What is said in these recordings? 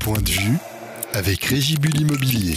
Point de vue avec Régibule Immobilier.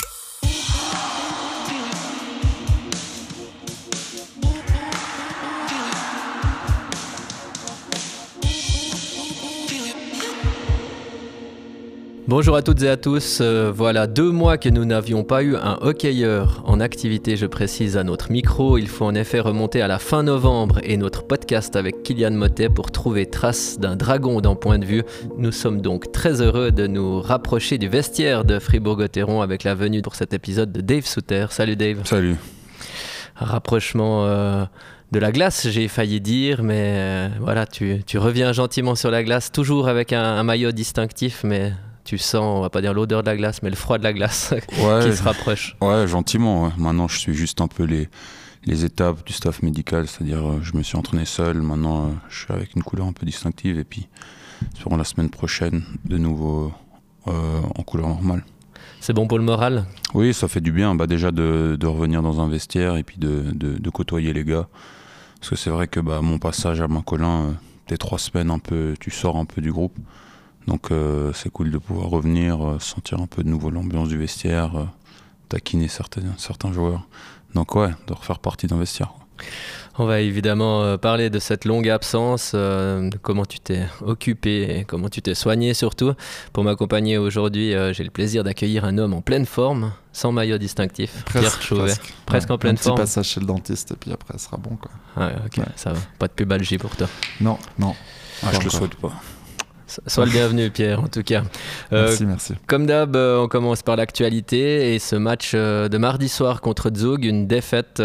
Bonjour à toutes et à tous, voilà 2 mois que nous n'avions pas eu un hockeyeur en activité, je précise, à notre micro. Il faut en effet remonter à la fin novembre et notre podcast avec Kylian Mottet pour trouver trace d'un dragon dans Point de vue. Nous sommes donc très heureux de nous rapprocher du vestiaire de Fribourg-Gotteron avec la venue pour cet épisode de Dave Souter. Salut Dave. Salut. Rapprochement de la glace, j'ai failli dire, mais voilà, tu reviens gentiment sur la glace, toujours avec un maillot distinctif, mais... Tu sens, on va pas dire l'odeur de la glace, mais le froid de la glace qui se rapproche. Ouais, gentiment. Ouais. Maintenant, je suis juste un peu les étapes du staff médical, c'est-à-dire je me suis entraîné seul. Maintenant, je suis avec une couleur un peu distinctive et puis sur la semaine prochaine, de nouveau en couleur normale. C'est bon pour le moral ? Oui, ça fait du bien. Déjà de revenir dans un vestiaire et puis de côtoyer les gars. Parce que c'est vrai que mon passage à Macolin, t'es 3 semaines un peu, tu sors un peu du groupe. Donc c'est cool de pouvoir revenir, sentir un peu de nouveau l'ambiance du vestiaire, taquiner certains joueurs. Donc ouais, de refaire partie d'un vestiaire. On va évidemment parler de cette longue absence, de comment tu t'es occupé et comment tu t'es soigné surtout. Pour m'accompagner aujourd'hui, j'ai le plaisir d'accueillir un homme en pleine forme, sans maillot distinctif, Pierre Chauvet. Presque en pleine forme. Un petit passage chez le dentiste et puis après, ça sera bon, quoi. Ouais, ok, ouais. Ça va. Pas de pubalgie pour toi. Non. Je le souhaite pas. Sois le bienvenu Pierre en tout cas. Merci. Comme d'hab, on commence par l'actualité et ce match de mardi soir contre Zug, une défaite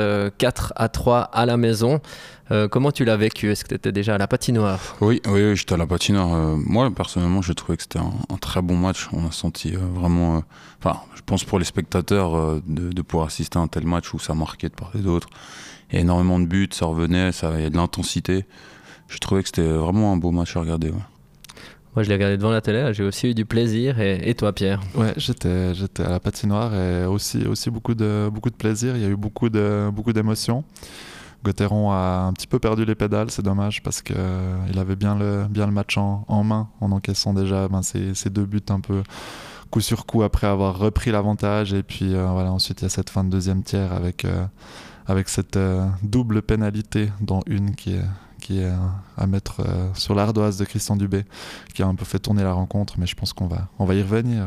4-3 à la maison. Comment tu l'as vécu ? Est-ce que tu étais déjà à la patinoire ? Oui, j'étais à la patinoire. Moi personnellement, j'ai trouvé que c'était un très bon match. On a senti vraiment... je pense pour les spectateurs de pouvoir assister à un tel match où ça marquait de part et d'autre. Il y a énormément de buts, ça revenait, il y a de l'intensité. J'ai trouvé que c'était vraiment un beau match à regarder. Ouais. Moi, je l'ai regardé devant la télé, j'ai aussi eu du plaisir. Et toi, Pierre ? Ouais, j'étais à la patinoire et aussi beaucoup de plaisir. Il y a eu beaucoup d'émotions. Gotteron a un petit peu perdu les pédales, c'est dommage parce qu'il avait bien le match en main en encaissant déjà ces 2 buts un peu coup sur coup après avoir repris l'avantage. Et puis ensuite, il y a cette fin de deuxième tiers avec cette double pénalité, dont une qui est à mettre sur l'ardoise de Christian Dubé, qui a un peu fait tourner la rencontre, mais je pense qu'on va y revenir.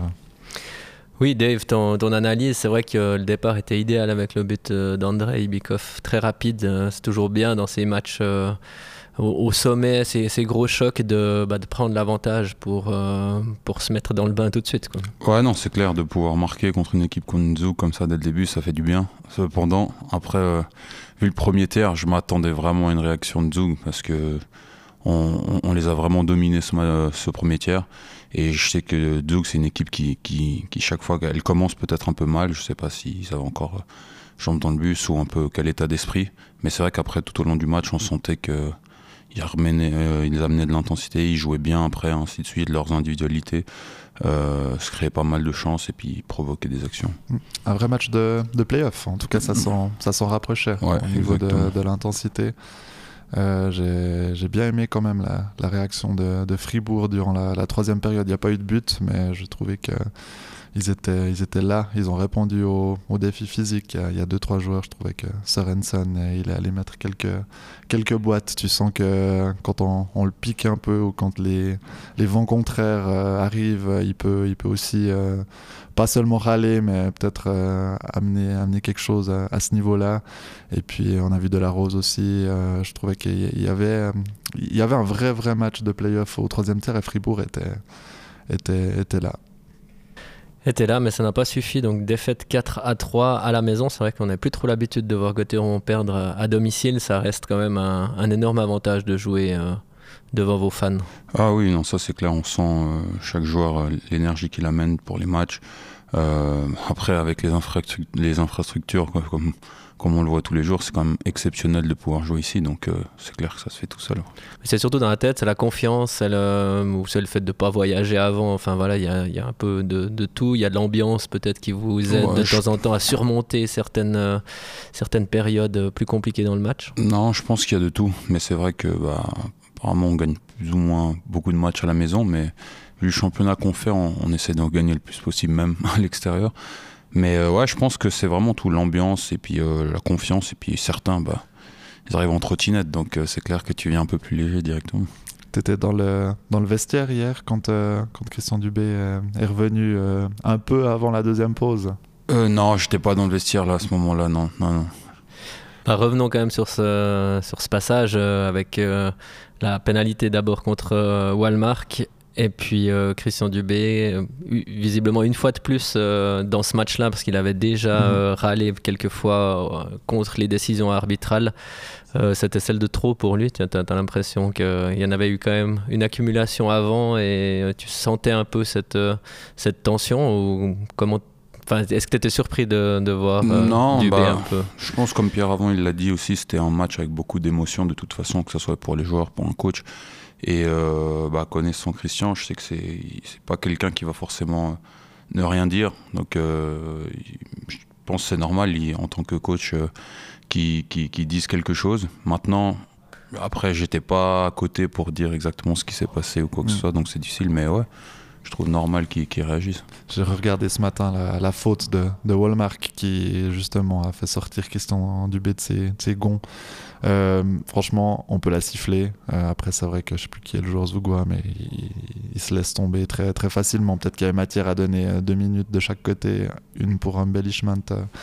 Oui, Dave, ton analyse, c'est vrai que le départ était idéal avec le but d'Andrei Bikov, très rapide. C'est toujours bien dans ces matchs au sommet, ces gros chocs de prendre l'avantage pour se mettre dans le bain tout de suite, quoi. Ouais, non, c'est clair, de pouvoir marquer contre une équipe comme Zug comme ça dès le début, ça fait du bien. Cependant, après, vu le premier tiers, je m'attendais vraiment à une réaction de Zug parce que on les a vraiment dominés ce premier tiers. Et je sais que Zug, c'est une équipe qui chaque fois qu'elle commence peut-être un peu mal, je sais pas s'ils avaient encore jambes dans le bus ou un peu quel état d'esprit. Mais c'est vrai qu'après, tout au long du match, on sentait que ils amenaient de l'intensité, ils jouaient bien après, ainsi de suite, leurs individualités se créaient pas mal de chances et puis provoquaient des actions. Un vrai match de play-off, en tout cas ça s'en rapprochait au niveau de l'intensité. J'ai bien aimé quand même la réaction de Fribourg durant la 3e période. Il n'y a pas eu de but, mais je trouvais qu'ils étaient là, ils ont répondu au défi physique. Il y a 2-3 joueurs, je trouvais que Sørensen, il est allé mettre quelques boîtes. Tu sens que quand on le pique un peu ou quand les vents contraires arrivent, il peut aussi pas seulement râler, mais peut-être amener quelque chose à ce niveau-là. Et puis on a vu Delarose aussi. Je trouvais qu'il y avait un vrai match de play-off au 3e tiers et Fribourg était là. Était là, mais ça n'a pas suffi. Donc défaite 4-3 à la maison. C'est vrai qu'on n'a plus trop l'habitude de voir Gotteron perdre à domicile. Ça reste quand même un énorme avantage de jouer devant vos fans. Ah oui, non, ça c'est clair. On sent chaque joueur l'énergie qu'il amène pour les matchs. Après, avec les infrastructures, quoi, comme on le voit tous les jours, c'est quand même exceptionnel de pouvoir jouer ici, donc c'est clair que ça se fait tout seul. C'est surtout dans la tête, c'est la confiance, c'est le fait de ne pas voyager avant, enfin voilà, il y a un peu de tout, il y a de l'ambiance peut-être qui vous aide de temps en temps à surmonter certaines périodes plus compliquées dans le match. Non, je pense qu'il y a de tout, mais c'est vrai que apparemment on gagne plus ou moins beaucoup de matchs à la maison, mais le championnat qu'on fait, on essaie d'en gagner le plus possible, même à l'extérieur. Mais ouais, je pense que c'est vraiment tout, l'ambiance et puis la confiance. Et puis certains, ils arrivent en trottinette, donc c'est clair que tu viens un peu plus léger directement. Tu étais dans le vestiaire hier quand Christian Dubé est revenu un peu avant la deuxième pause? Non, j'étais pas dans le vestiaire là à ce moment-là, non. Revenons quand même sur ce passage avec la pénalité d'abord contre Wallmark et puis Christian Dubé, visiblement une fois de plus dans ce match-là, parce qu'il avait déjà râlé quelques fois contre les décisions arbitrales. C'était celle de trop pour lui. Tu as l'impression qu'il y en avait eu quand même une accumulation avant et tu sentais un peu cette tension ou comment? Est-ce que tu étais surpris de voir Dubé un peu? Je pense, comme Pierre avant il l'a dit aussi, c'était un match avec beaucoup d'émotions de toute façon, que ce soit pour les joueurs, pour un coach. Et connaissant Christian, je sais que c'est pas quelqu'un qui va forcément ne rien dire. Donc je pense que c'est normal en tant que coach qui dise quelque chose. Maintenant, après, j'étais pas à côté pour dire exactement ce qui s'est passé ou quoi que ce soit, donc c'est difficile, mais ouais. Je trouve normal qu'ils réagissent. J'ai regardé ce matin la faute de Wallmark qui justement a fait sortir Christian Dubé de ses gonds. Franchement, on peut la siffler. Après, c'est vrai que je ne sais plus qui est le joueur Zougoua, mais il se laisse tomber très, très facilement. Peut-être qu'il y avait matière à donner 2 minutes de chaque côté, une pour embellishment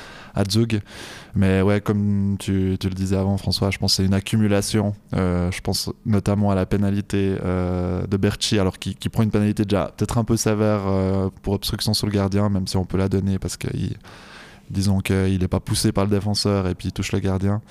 à Zug. Mais ouais, comme tu le disais avant, François, je pense que c'est une accumulation. Je pense notamment à la pénalité de Berchi, alors qui prend une pénalité déjà peut-être un peu sévère pour obstruction sur le gardien, même si on peut la donner parce que disons qu'il n'est pas poussé par le défenseur et puis il touche le gardien.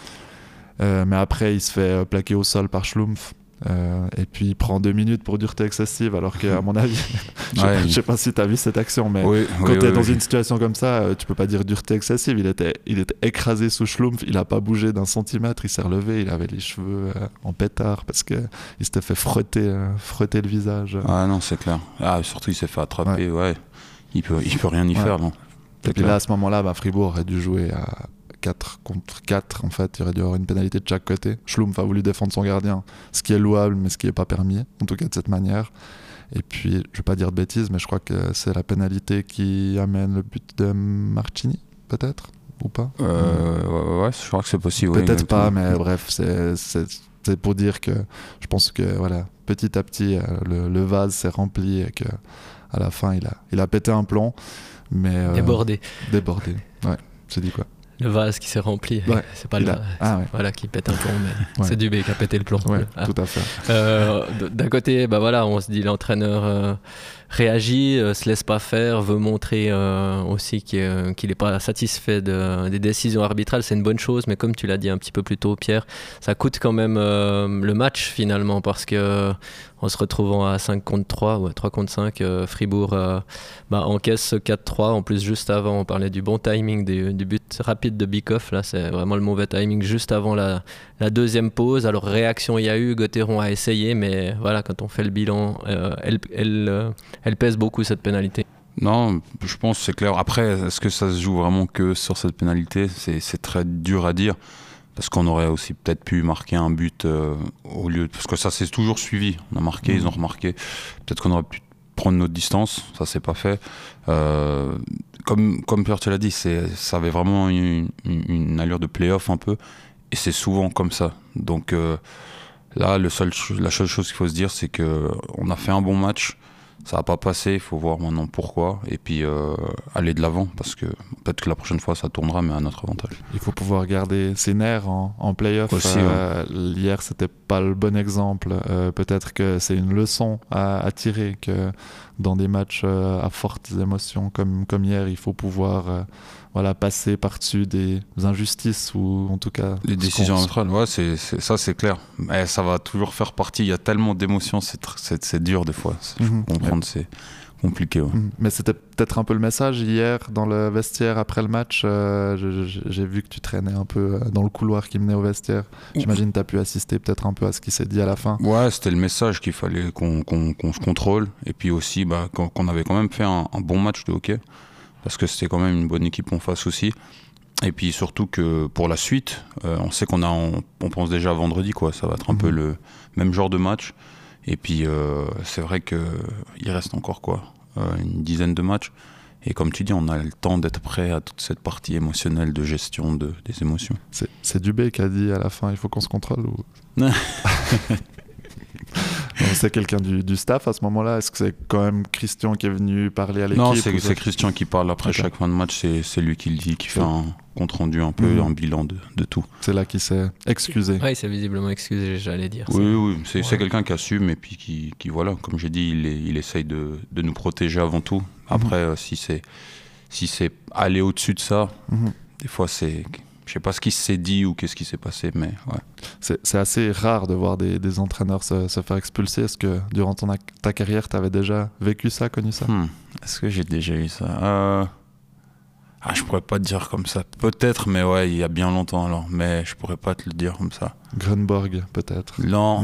Mais après, il se fait plaquer au sol par Schlumpf. Et puis il prend 2 minutes pour dureté excessive, alors qu'à mon avis, je sais pas si tu as vu cette action, mais quand tu es dans une situation comme ça, tu peux pas dire dureté excessive. Il était écrasé sous Schlumpf, il a pas bougé d'un centimètre, il s'est relevé, il avait les cheveux en pétard parce qu'il s'était fait frotter le visage. Ah non, c'est clair. Surtout il s'est fait attraper, ouais. Il peut rien y faire, non. Et puis là, à ce moment-là, Fribourg aurait dû jouer à 4 contre 4, en fait, il aurait dû avoir une pénalité de chaque côté. Schlumpf a voulu défendre son gardien, ce qui est louable, mais ce qui n'est pas permis, en tout cas de cette manière. Et puis, je ne vais pas dire de bêtises, mais je crois que c'est la pénalité qui amène le but de Marchini, peut-être, ou pas ouais, je crois que c'est possible. Peut-être pas, mais bref, c'est pour dire que je pense que voilà, petit à petit, le vase s'est rempli et qu'à la fin, il a pété un plomb. Mais, Débordé, ouais, j'ai dit quoi? Le vase qui s'est rempli, c'est pas voilà, qui pète un plomb, mais c'est Dubé qui a pété le plomb. Ouais, tout à fait. D'un côté, on se dit l'entraîneur réagit, se laisse pas faire, veut montrer aussi qu'il n'est pas satisfait des décisions arbitrales. C'est une bonne chose, mais comme tu l'as dit un petit peu plus tôt, Pierre, ça coûte quand même le match finalement, parce que en se retrouvant à 5 contre 3 ou 3 contre 5, Fribourg encaisse ce 4-3. En plus, juste avant, on parlait du bon timing du but rapide de Bikoff. Là, c'est vraiment le mauvais timing juste avant la deuxième pause. Alors, réaction il y a eu, Gauthieron a essayé, mais voilà, quand on fait le bilan, elle pèse beaucoup, cette pénalité. Non, je pense que c'est clair. Après, est-ce que ça se joue vraiment que sur cette pénalité ? C'est très dur à dire. Parce qu'on aurait aussi peut-être pu marquer un but au lieu... Parce que ça s'est toujours suivi. On a marqué, ils ont remarqué. Peut-être qu'on aurait pu prendre notre distance. Ça s'est pas fait. Comme Pierre te l'a dit, ça avait vraiment une allure de play-off un peu. Et c'est souvent comme ça. Donc là, la seule chose qu'il faut se dire, c'est qu'on a fait un bon match. Ça n'a pas passé, il faut voir maintenant pourquoi, et puis aller de l'avant, parce que peut-être que la prochaine fois ça tournera, mais à notre avantage. Il faut pouvoir garder ses nerfs en play-off. Aussi, hier, c'était pas le bon exemple. Peut-être que c'est une leçon à tirer, que dans des matchs à fortes émotions comme hier, il faut pouvoir passer par-dessus des injustices, ou en tout cas... Les décisions arbitrales, ouais, ça c'est clair. Mais ça va toujours faire partie, il y a tellement d'émotions, c'est dur des fois. Je peux comprendre, c'est compliqué. Ouais. Mais c'était peut-être un peu le message hier dans le vestiaire après le match. J'ai vu que tu traînais un peu dans le couloir qui menait au vestiaire. J'imagine que tu as pu assister peut-être un peu à ce qui s'est dit à la fin. Ouais, c'était le message qu'il fallait qu'on se contrôle, et puis aussi qu'on avait quand même fait un bon match de hockey. Parce que c'était quand même une bonne équipe en face aussi. Et puis surtout que pour la suite, on sait on pense déjà à vendredi, quoi. Ça va être un peu le même genre de match. Et puis c'est vrai qu'il reste encore une dizaine de matchs. Et comme tu dis, on a le temps d'être prêt à toute cette partie émotionnelle de gestion des émotions. C'est Dubé qui a dit à la fin, il faut qu'on se contrôle ou... C'est quelqu'un du staff à ce moment-là? Est-ce que c'est quand même Christian qui est venu parler à l'équipe? Non, c'est Christian qui parle après chaque fin de match. C'est lui qui le dit, qui fait un compte rendu un peu, un bilan de tout. C'est là qu'il s'est excusé. Oui, il s'est visiblement excusé, j'allais dire. Oui, c'est quelqu'un qui assume et puis qui voilà, comme j'ai dit, il essaye de nous protéger avant tout. Après, si c'est aller au-dessus de ça, des fois c'est... Je sais pas ce qui s'est dit ou qu'est-ce qui s'est passé, mais ouais. C'est assez rare de voir des entraîneurs se faire expulser. Est-ce que durant ta carrière, tu avais déjà vécu ça, connu ça? Est-ce que j'ai déjà eu ça? Je pourrais pas te dire comme ça. Peut-être, mais ouais, il y a bien longtemps alors. Mais je pourrais pas te le dire comme ça. Grunborg, peut-être? Non.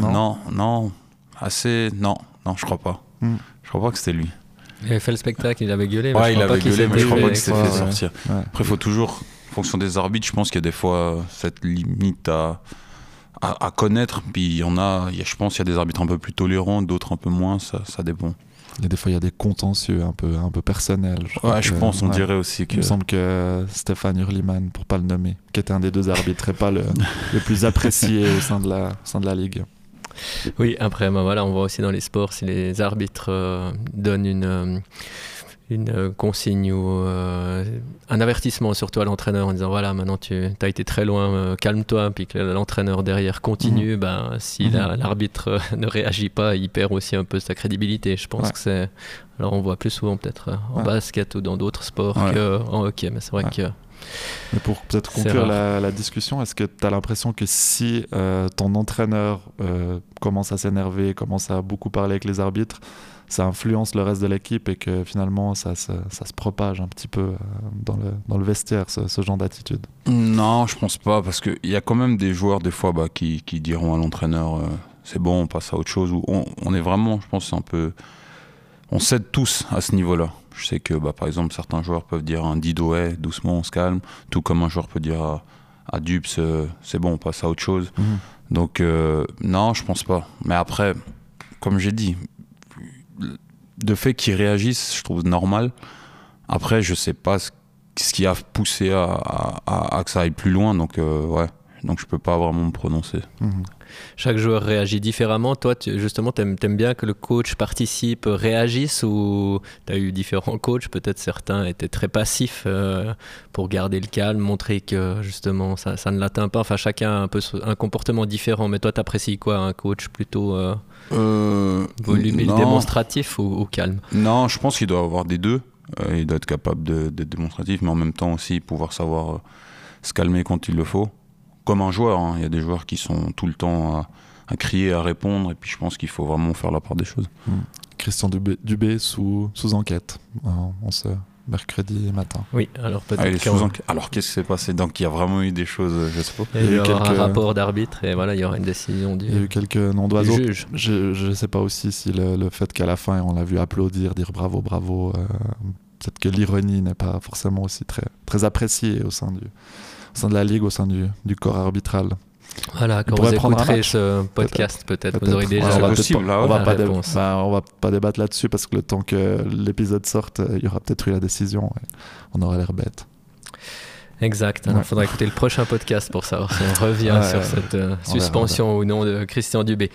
Je crois pas. Je crois pas que c'était lui. Il avait fait le spectacle, il avait gueulé. Ouais, il avait gueulé, mais je crois pas qu'il s'est fait sortir. Ouais. Après, il faut toujours... En fonction des arbitres, je pense qu'il y a des fois cette limite à connaître. Puis il y en a, je pense qu'il y a des arbitres un peu plus tolérants, d'autres un peu moins, ça dépend. Et des fois, il y a des contentieux un peu personnels. Je pense, on dirait aussi que... Il me semble que Stéphane Hurliman, pour pas le nommer, qui était un des deux arbitres et pas le plus apprécié au sein de la Ligue. Oui, après, voilà, on voit aussi dans les sports, si les arbitres donnent une consigne ou un avertissement surtout à l'entraîneur en disant voilà, maintenant tu as été très loin, calme-toi, puis que l'entraîneur derrière continue, si l'arbitre ne réagit pas, il perd aussi un peu sa crédibilité. Je pense que c'est... Alors on voit plus souvent peut-être en basket ou dans d'autres sports qu'en hockey, mais c'est vrai que... Mais pour peut-être conclure la discussion, est-ce que tu as l'impression que si ton entraîneur commence à s'énerver, commence à beaucoup parler avec les arbitres, ça influence le reste de l'équipe et que finalement ça se propage un petit peu dans le vestiaire, ce genre d'attitude? Non, je pense pas, parce qu'il y a quand même des joueurs des fois qui diront à l'entraîneur c'est bon, on passe à autre chose. Ou on est vraiment, je pense, un peu... On cède tous à ce niveau-là. Je sais que par exemple certains joueurs peuvent dire à un Dido doucement, on se calme, tout comme un joueur peut dire à Dupes c'est bon, on passe à autre chose. Donc non, je pense pas. Mais après, comme j'ai dit, de fait qu'ils réagissent, je trouve normal. Après, je sais pas ce qui a poussé à que ça aille plus loin, donc donc je peux pas vraiment me prononcer. Chaque joueur réagit différemment. Toi, justement, t'aimes bien que le coach participe, réagisse, ou t'as eu différents coachs, peut-être certains étaient très passifs pour garder le calme, montrer que justement ça ne l'atteint pas. Enfin, chacun a un peu un comportement différent. Mais toi, t'apprécies quoi, un coach plutôt volubile, démonstratif ou calme? Non, je pense qu'il doit avoir des deux. Il doit être capable d'être démonstratif, mais en même temps aussi pouvoir savoir se calmer quand il le faut. Comme un joueur, il y a des joueurs qui sont tout le temps à crier, à répondre, et puis je pense qu'il faut vraiment faire la part des choses. Christian Dubé sous enquête en ce mercredi matin. Oui, alors peut-être Alors qu'est-ce qui s'est passé? Donc il y a vraiment eu des choses, je sais pas. Il y aura un rapport d'arbitre et voilà, il y aura une décision du juge. Il y a eu quelques noms d'oiseaux. Je sais pas aussi si le fait qu'à la fin on l'a vu applaudir, dire bravo, peut-être que l'ironie n'est pas forcément aussi très, très appréciée au sein de la Ligue, au sein du corps arbitral. Voilà, quand vous écouterez ce podcast, peut-être vous aurez déjà la réponse. On va pas débattre là-dessus parce que le temps que l'épisode sorte, il y aura peut-être eu la décision et on aura l'air bête. Exact, il faudra écouter le prochain podcast pour savoir si on revient sur cette suspension ou non de Christian Dubé.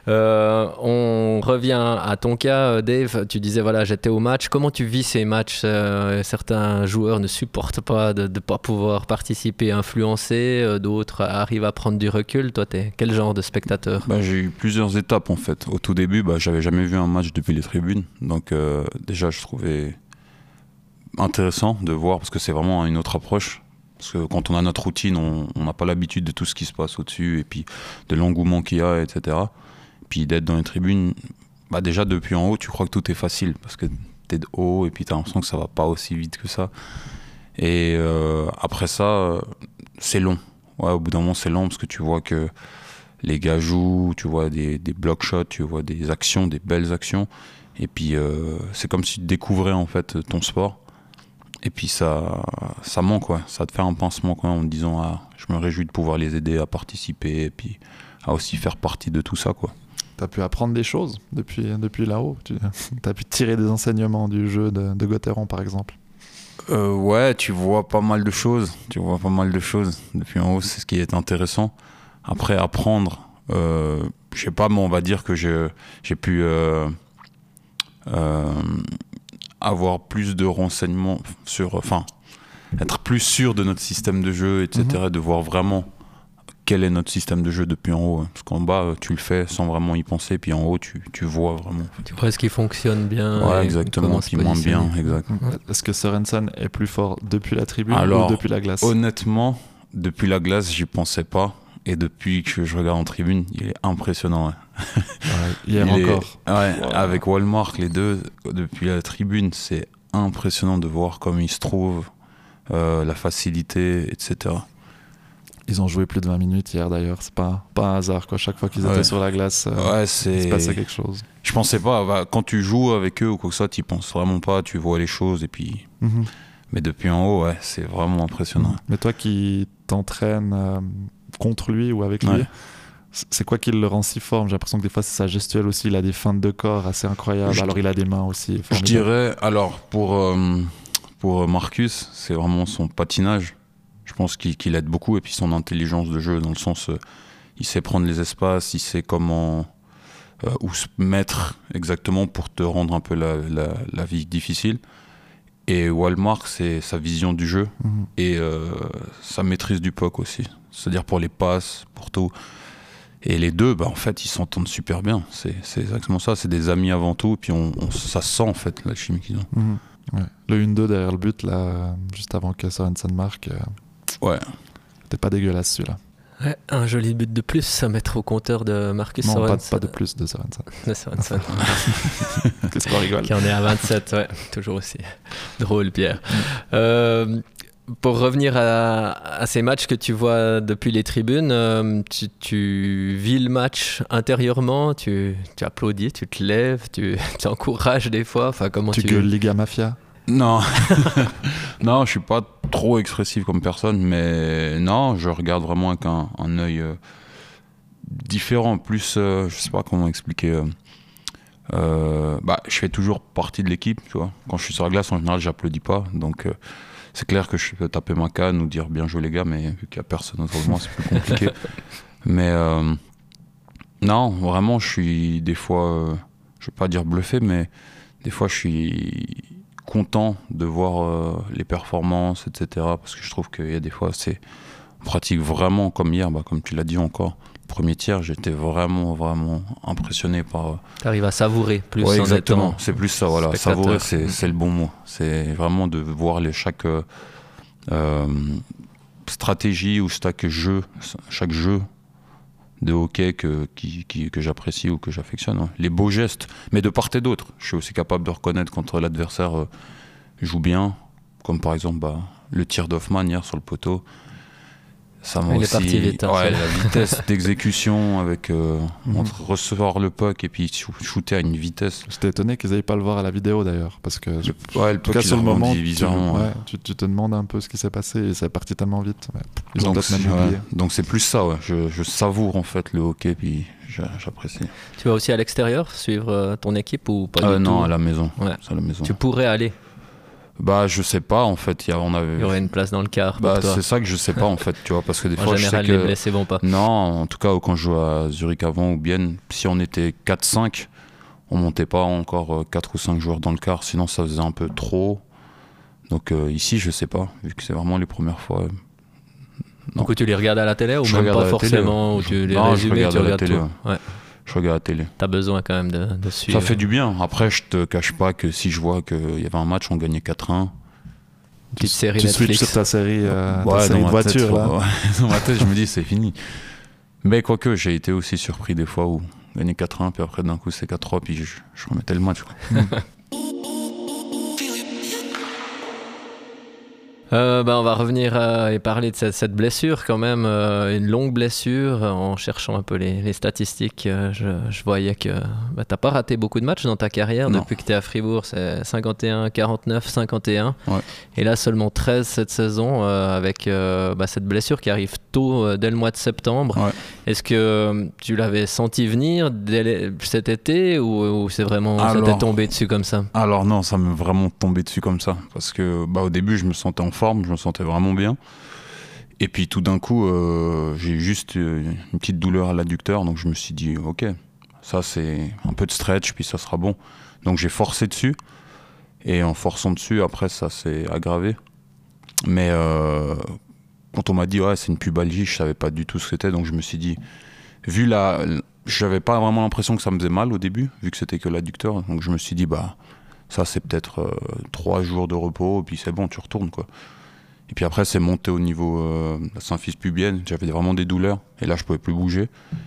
On revient à ton cas, Dave. Tu disais voilà, j'étais au match. Comment tu vis ces matchs? Certains joueurs ne supportent pas de ne pas pouvoir participer, influencer. D'autres arrivent à prendre du recul. Toi, t'es quel genre de spectateur? J'ai eu plusieurs étapes en fait. Au tout début, j'avais jamais vu un match depuis les tribunes. Donc déjà, je trouvais intéressant de voir parce que c'est vraiment une autre approche. Parce que quand on a notre routine, on n'a pas l'habitude de tout ce qui se passe au-dessus et puis de l'engouement qu'il y a, etc. Puis d'être dans les tribunes, déjà depuis en haut, tu crois que tout est facile parce que t'es de haut et puis t'as l'impression que ça va pas aussi vite que ça. Et après ça, c'est long. Ouais, au bout d'un moment, c'est long parce que tu vois que les gars jouent, tu vois des block shots, tu vois des actions, des belles actions. Et puis c'est comme si tu découvrais en fait ton sport. Et puis ça manque, ça te fait un pincement en te disant je me réjouis de pouvoir les aider à participer et puis à aussi faire partie de tout ça, quoi. as pu apprendre des choses depuis là-haut. Tu as pu tirer des enseignements du jeu de Gauthieron, par exemple. Ouais, tu vois pas mal de choses. Depuis en haut, c'est ce qui est intéressant. Après, apprendre, je sais pas, mais on va dire que j'ai pu avoir plus de renseignements être plus sûr de notre système de jeu, etc. De voir vraiment quel est notre système de jeu depuis en haut. Parce qu'en bas, tu le fais sans vraiment y penser, puis en haut, tu vois vraiment. Tu vois ce qui fonctionne bien. Ouais, exactement, puis moins bien. Exact. Est-ce que Sorensen est plus fort depuis la tribune ou depuis la glace? Honnêtement, depuis la glace, j'y pensais pas. Et depuis que je regarde en tribune, il est impressionnant. Ouais. Hier encore. Avec Walmart, les deux, depuis la tribune, c'est impressionnant de voir comme il se trouve, la facilité, etc. Ils ont joué plus de 20 minutes hier d'ailleurs, c'est pas un hasard quoi. Chaque fois qu'ils étaient sur la glace, il se passait quelque chose. Je pensais pas, quand tu joues avec eux ou quoi que ça, tu penses vraiment pas, tu vois les choses et puis. Mais depuis en haut, c'est vraiment impressionnant. Mais toi qui t'entraînes contre lui ou avec lui, c'est quoi qui le rend si fort? J'ai l'impression que des fois c'est sa gestuelle aussi, il a des feintes de corps assez incroyables, alors il a des mains aussi formidables. Je dirais, alors pour Marcus, c'est vraiment son patinage. Je pense qu'il aide beaucoup, et puis son intelligence de jeu, dans le sens, il sait prendre les espaces, il sait comment où se mettre exactement pour te rendre un peu la vie difficile. Et Walmart, c'est sa vision du jeu et sa maîtrise du puck aussi. C'est-à-dire pour les passes, pour tout. Et les deux, en fait, ils s'entendent super bien. C'est exactement ça, c'est des amis avant tout, et puis ça sent en fait la chimie qu'ils ont. Ouais. Le 1-2 derrière le but, là, juste avant que Sorensen marque. C'était pas dégueulasse celui-là. Ouais, un joli but de plus à mettre au compteur de Marcus Sorensen. Non, pas de plus de Sorensen. De Sorensen. Qu'est-ce qu'on rigole. Qui en est à 27, toujours aussi drôle, Pierre. Pour revenir à ces matchs que tu vois depuis les tribunes, tu vis le match intérieurement, tu applaudis, tu te lèves, tu encourages des fois. Enfin, comment tu gueules Liga Mafia? Non, non, je suis pas trop expressif comme personne, mais non, je regarde vraiment avec un œil différent, plus, je sais pas comment expliquer. Je fais toujours partie de l'équipe, tu vois. Quand je suis sur la glace, en général, j'applaudis pas, donc c'est clair que je peux taper ma canne ou dire bien joué les gars, mais vu qu'il y a personne autour de moi, c'est plus compliqué. Mais non, vraiment, je suis des fois, je vais pas dire bluffé, mais des fois, je suis content de voir les performances, etc. Parce que je trouve qu'il y a des fois, on pratique vraiment comme hier, comme tu l'as dit encore. Premier tiers, j'étais vraiment impressionné par. T'arrives à savourer plus. Ouais, exactement. En étant c'est plus ça, voilà. Savourer, c'est le bon mot. C'est vraiment de voir chaque stratégie ou chaque jeu de hockey que j'apprécie ou que j'affectionne. Les beaux gestes, mais de part et d'autre. Je suis aussi capable de reconnaître quand l'adversaire joue bien, comme par exemple le tir d'Hoffman hier sur le poteau. Ça m'a il aussi, est parti vite. la vitesse d'exécution avec entre recevoir le puck et puis shooter à une vitesse. J'étais étonné qu'ils n'allaient pas le voir à la vidéo d'ailleurs, parce que le puck, sur le moment, tu te demandes un peu ce qui s'est passé et ça est parti tellement vite. Ils ont peut-être même oublié. Donc c'est plus ça, je savoure en fait le hockey puis j'apprécie. Tu vas aussi à l'extérieur suivre ton équipe ou pas du tout? Non, à la maison. Ouais. À la maison. Tu pourrais aller? Je sais pas en fait, il y aurait une place dans le quart pour toi. C'est ça que je sais pas en fait, tu vois, parce que des fois général, je sais que les blessés vont pas. Non, en tout cas quand je jouais à Zurich avant ou bien si on était 4-5, on montait pas encore 4 ou 5 joueurs dans le quart, sinon ça faisait un peu trop. Donc ici je sais pas, vu que c'est vraiment les premières fois. Du coup tu les regardes à la télé ou même pas forcément, ou tu les résumés, tu regardes tout. Ouais. Je regarde la télé. T'as besoin quand même de suivre. Ça fait du bien. Après, je te cache pas que si je vois qu'il y avait un match, on gagnait 4-1. Petite série tu Netflix. switches sur ta série, de voiture. Dans ma tête, je me dis c'est fini. Mais quoique, j'ai été aussi surpris des fois où on gagnait 4-1, puis après d'un coup c'est 4-3, puis je remettais le match. On va revenir et parler de cette blessure quand même, une longue blessure. En cherchant un peu les statistiques, je voyais que t'as pas raté beaucoup de matchs dans ta carrière. Non. Depuis que tu es à Fribourg. C'est 51, 49, 51. Ouais. Et là seulement 13 cette saison avec cette blessure qui arrive tôt dès le mois de septembre. Ouais. Est-ce que tu l'avais senti venir dès cet été ou c'est vraiment ça t'est tombé dessus comme ça? Alors non, ça m'est vraiment tombé dessus comme ça. Parce que au début, je me sentais en forme, je me sentais vraiment bien. Et puis tout d'un coup, j'ai eu juste une petite douleur à l'adducteur. Donc je me suis dit, ok, ça c'est un peu de stretch, puis ça sera bon. Donc j'ai forcé dessus. Et en forçant dessus, après ça s'est aggravé. Mais quand on m'a dit, ouais, c'est une pubalgie, je savais pas du tout ce que c'était. Donc je me suis dit, j'avais pas vraiment l'impression que ça me faisait mal au début, vu que c'était que l'adducteur. Donc je me suis dit, ça c'est peut-être 3 jours de repos, puis c'est bon, tu retournes quoi. Et puis après c'est monté au niveau de la symphyse pubienne, j'avais vraiment des douleurs, et là je pouvais plus bouger.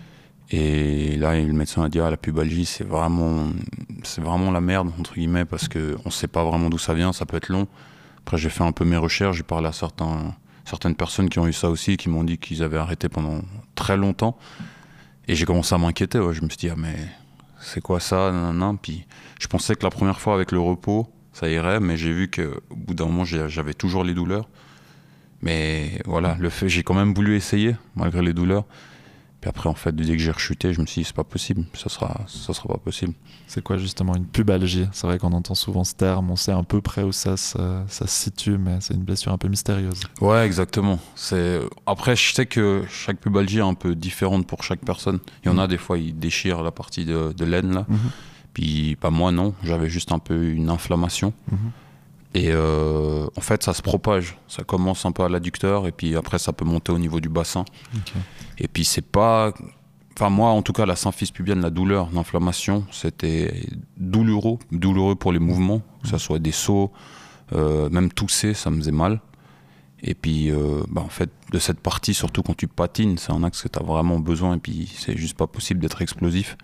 Et là le médecin a dit, la pubalgie c'est vraiment la merde, entre guillemets, parce qu'on sait pas vraiment d'où ça vient, ça peut être long. Après j'ai fait un peu mes recherches, j'ai parlé à certaines personnes qui ont eu ça aussi, qui m'ont dit qu'ils avaient arrêté pendant très longtemps. Et j'ai commencé à m'inquiéter, je me suis dit, mais c'est quoi ça, nanana. Puis je pensais que la première fois avec le repos, ça irait, mais j'ai vu qu'au bout d'un moment, j'avais toujours les douleurs. Mais voilà, j'ai quand même voulu essayer, malgré les douleurs. Puis après, en fait, dès que j'ai rechuté, je me suis dit, c'est pas possible, ça sera pas possible. C'est quoi justement une pubalgie? C'est vrai qu'on entend souvent ce terme, on sait à peu près où ça se situe, mais c'est une blessure un peu mystérieuse. Ouais, exactement. Après, je sais que chaque pubalgie est un peu différente pour chaque personne. Il y en a des fois, ils déchirent la partie de l'aine, là. Puis pas moi, non. J'avais juste un peu une inflammation. Et en fait, ça se propage. Ça commence un peu à l'adducteur, et puis après, ça peut monter au niveau du bassin. Okay. Et puis c'est pas... Enfin moi, en tout cas, la symphyse pubienne, la douleur, l'inflammation, c'était douloureux pour les mouvements, que ce soit des sauts, même tousser, ça me faisait mal. Et puis, en fait, de cette partie, surtout quand tu patines, c'est un axe que tu as vraiment besoin, et puis c'est juste pas possible d'être explosif.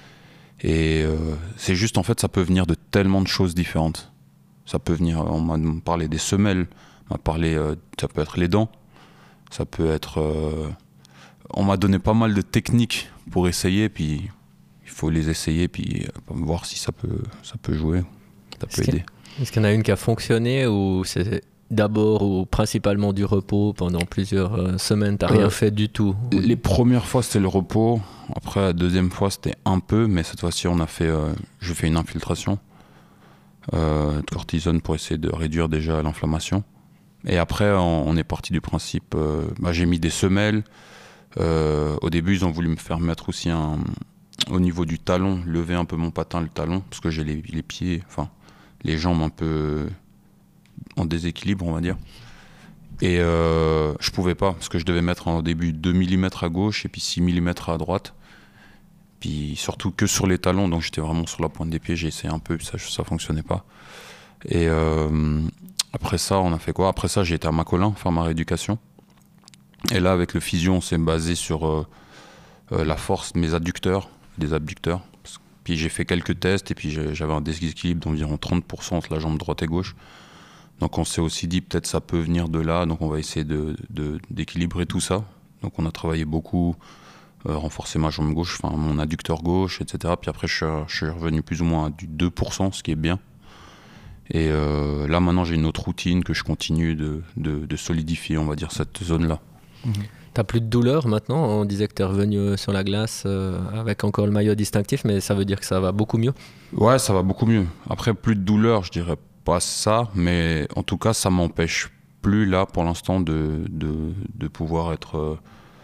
Et c'est juste, en fait, ça peut venir de tellement de choses différentes. Ça peut venir, on m'a parlé des semelles, on m'a parlé, ça peut être les dents, ça peut être... on m'a donné pas mal de techniques pour essayer, puis il faut les essayer, puis voir si ça peut jouer, ça peut aider. Est-ce qu'il y en a une qui a fonctionné, ou c'est d'abord ou principalement du repos pendant plusieurs semaines, t'as rien fait du tout? Les premières fois c'était le repos, après la deuxième fois c'était un peu, mais cette fois-ci je fais une infiltration de cortisone pour essayer de réduire déjà l'inflammation. Et après on est parti du principe, j'ai mis des semelles. Au début ils ont voulu me faire mettre aussi au niveau du talon, lever un peu mon patin, le talon, parce que j'ai les pieds, enfin les jambes un peu en déséquilibre, on va dire. Et je pouvais pas, parce que je devais mettre au début 2 mm à gauche et puis 6 mm à droite. Puis surtout que sur les talons, donc j'étais vraiment sur la pointe des pieds, j'ai essayé un peu, puis ça fonctionnait pas. Et après ça, on a fait quoi? Après ça, j'ai été à Macolin faire ma rééducation. Et là, avec le physio, on s'est basé sur la force de mes adducteurs, des abducteurs. Puis j'ai fait quelques tests, et puis j'avais un déséquilibre d'environ 30% entre la jambe droite et gauche. Donc on s'est aussi dit, peut-être ça peut venir de là, donc on va essayer d'équilibrer tout ça. Donc on a travaillé beaucoup, renforcer ma jambe gauche, enfin mon adducteur gauche, etc. Puis après je suis revenu plus ou moins à du 2%, ce qui est bien. Et là maintenant j'ai une autre routine que je continue de solidifier, on va dire, cette zone-là. T'as plus de douleur maintenant? On disait que t'es revenu sur la glace avec encore le maillot distinctif, mais ça veut dire que ça va beaucoup mieux? Ouais, ça va beaucoup mieux. Après, plus de douleur, je dirais pas ça, mais en tout cas, ça m'empêche plus là pour l'instant de pouvoir être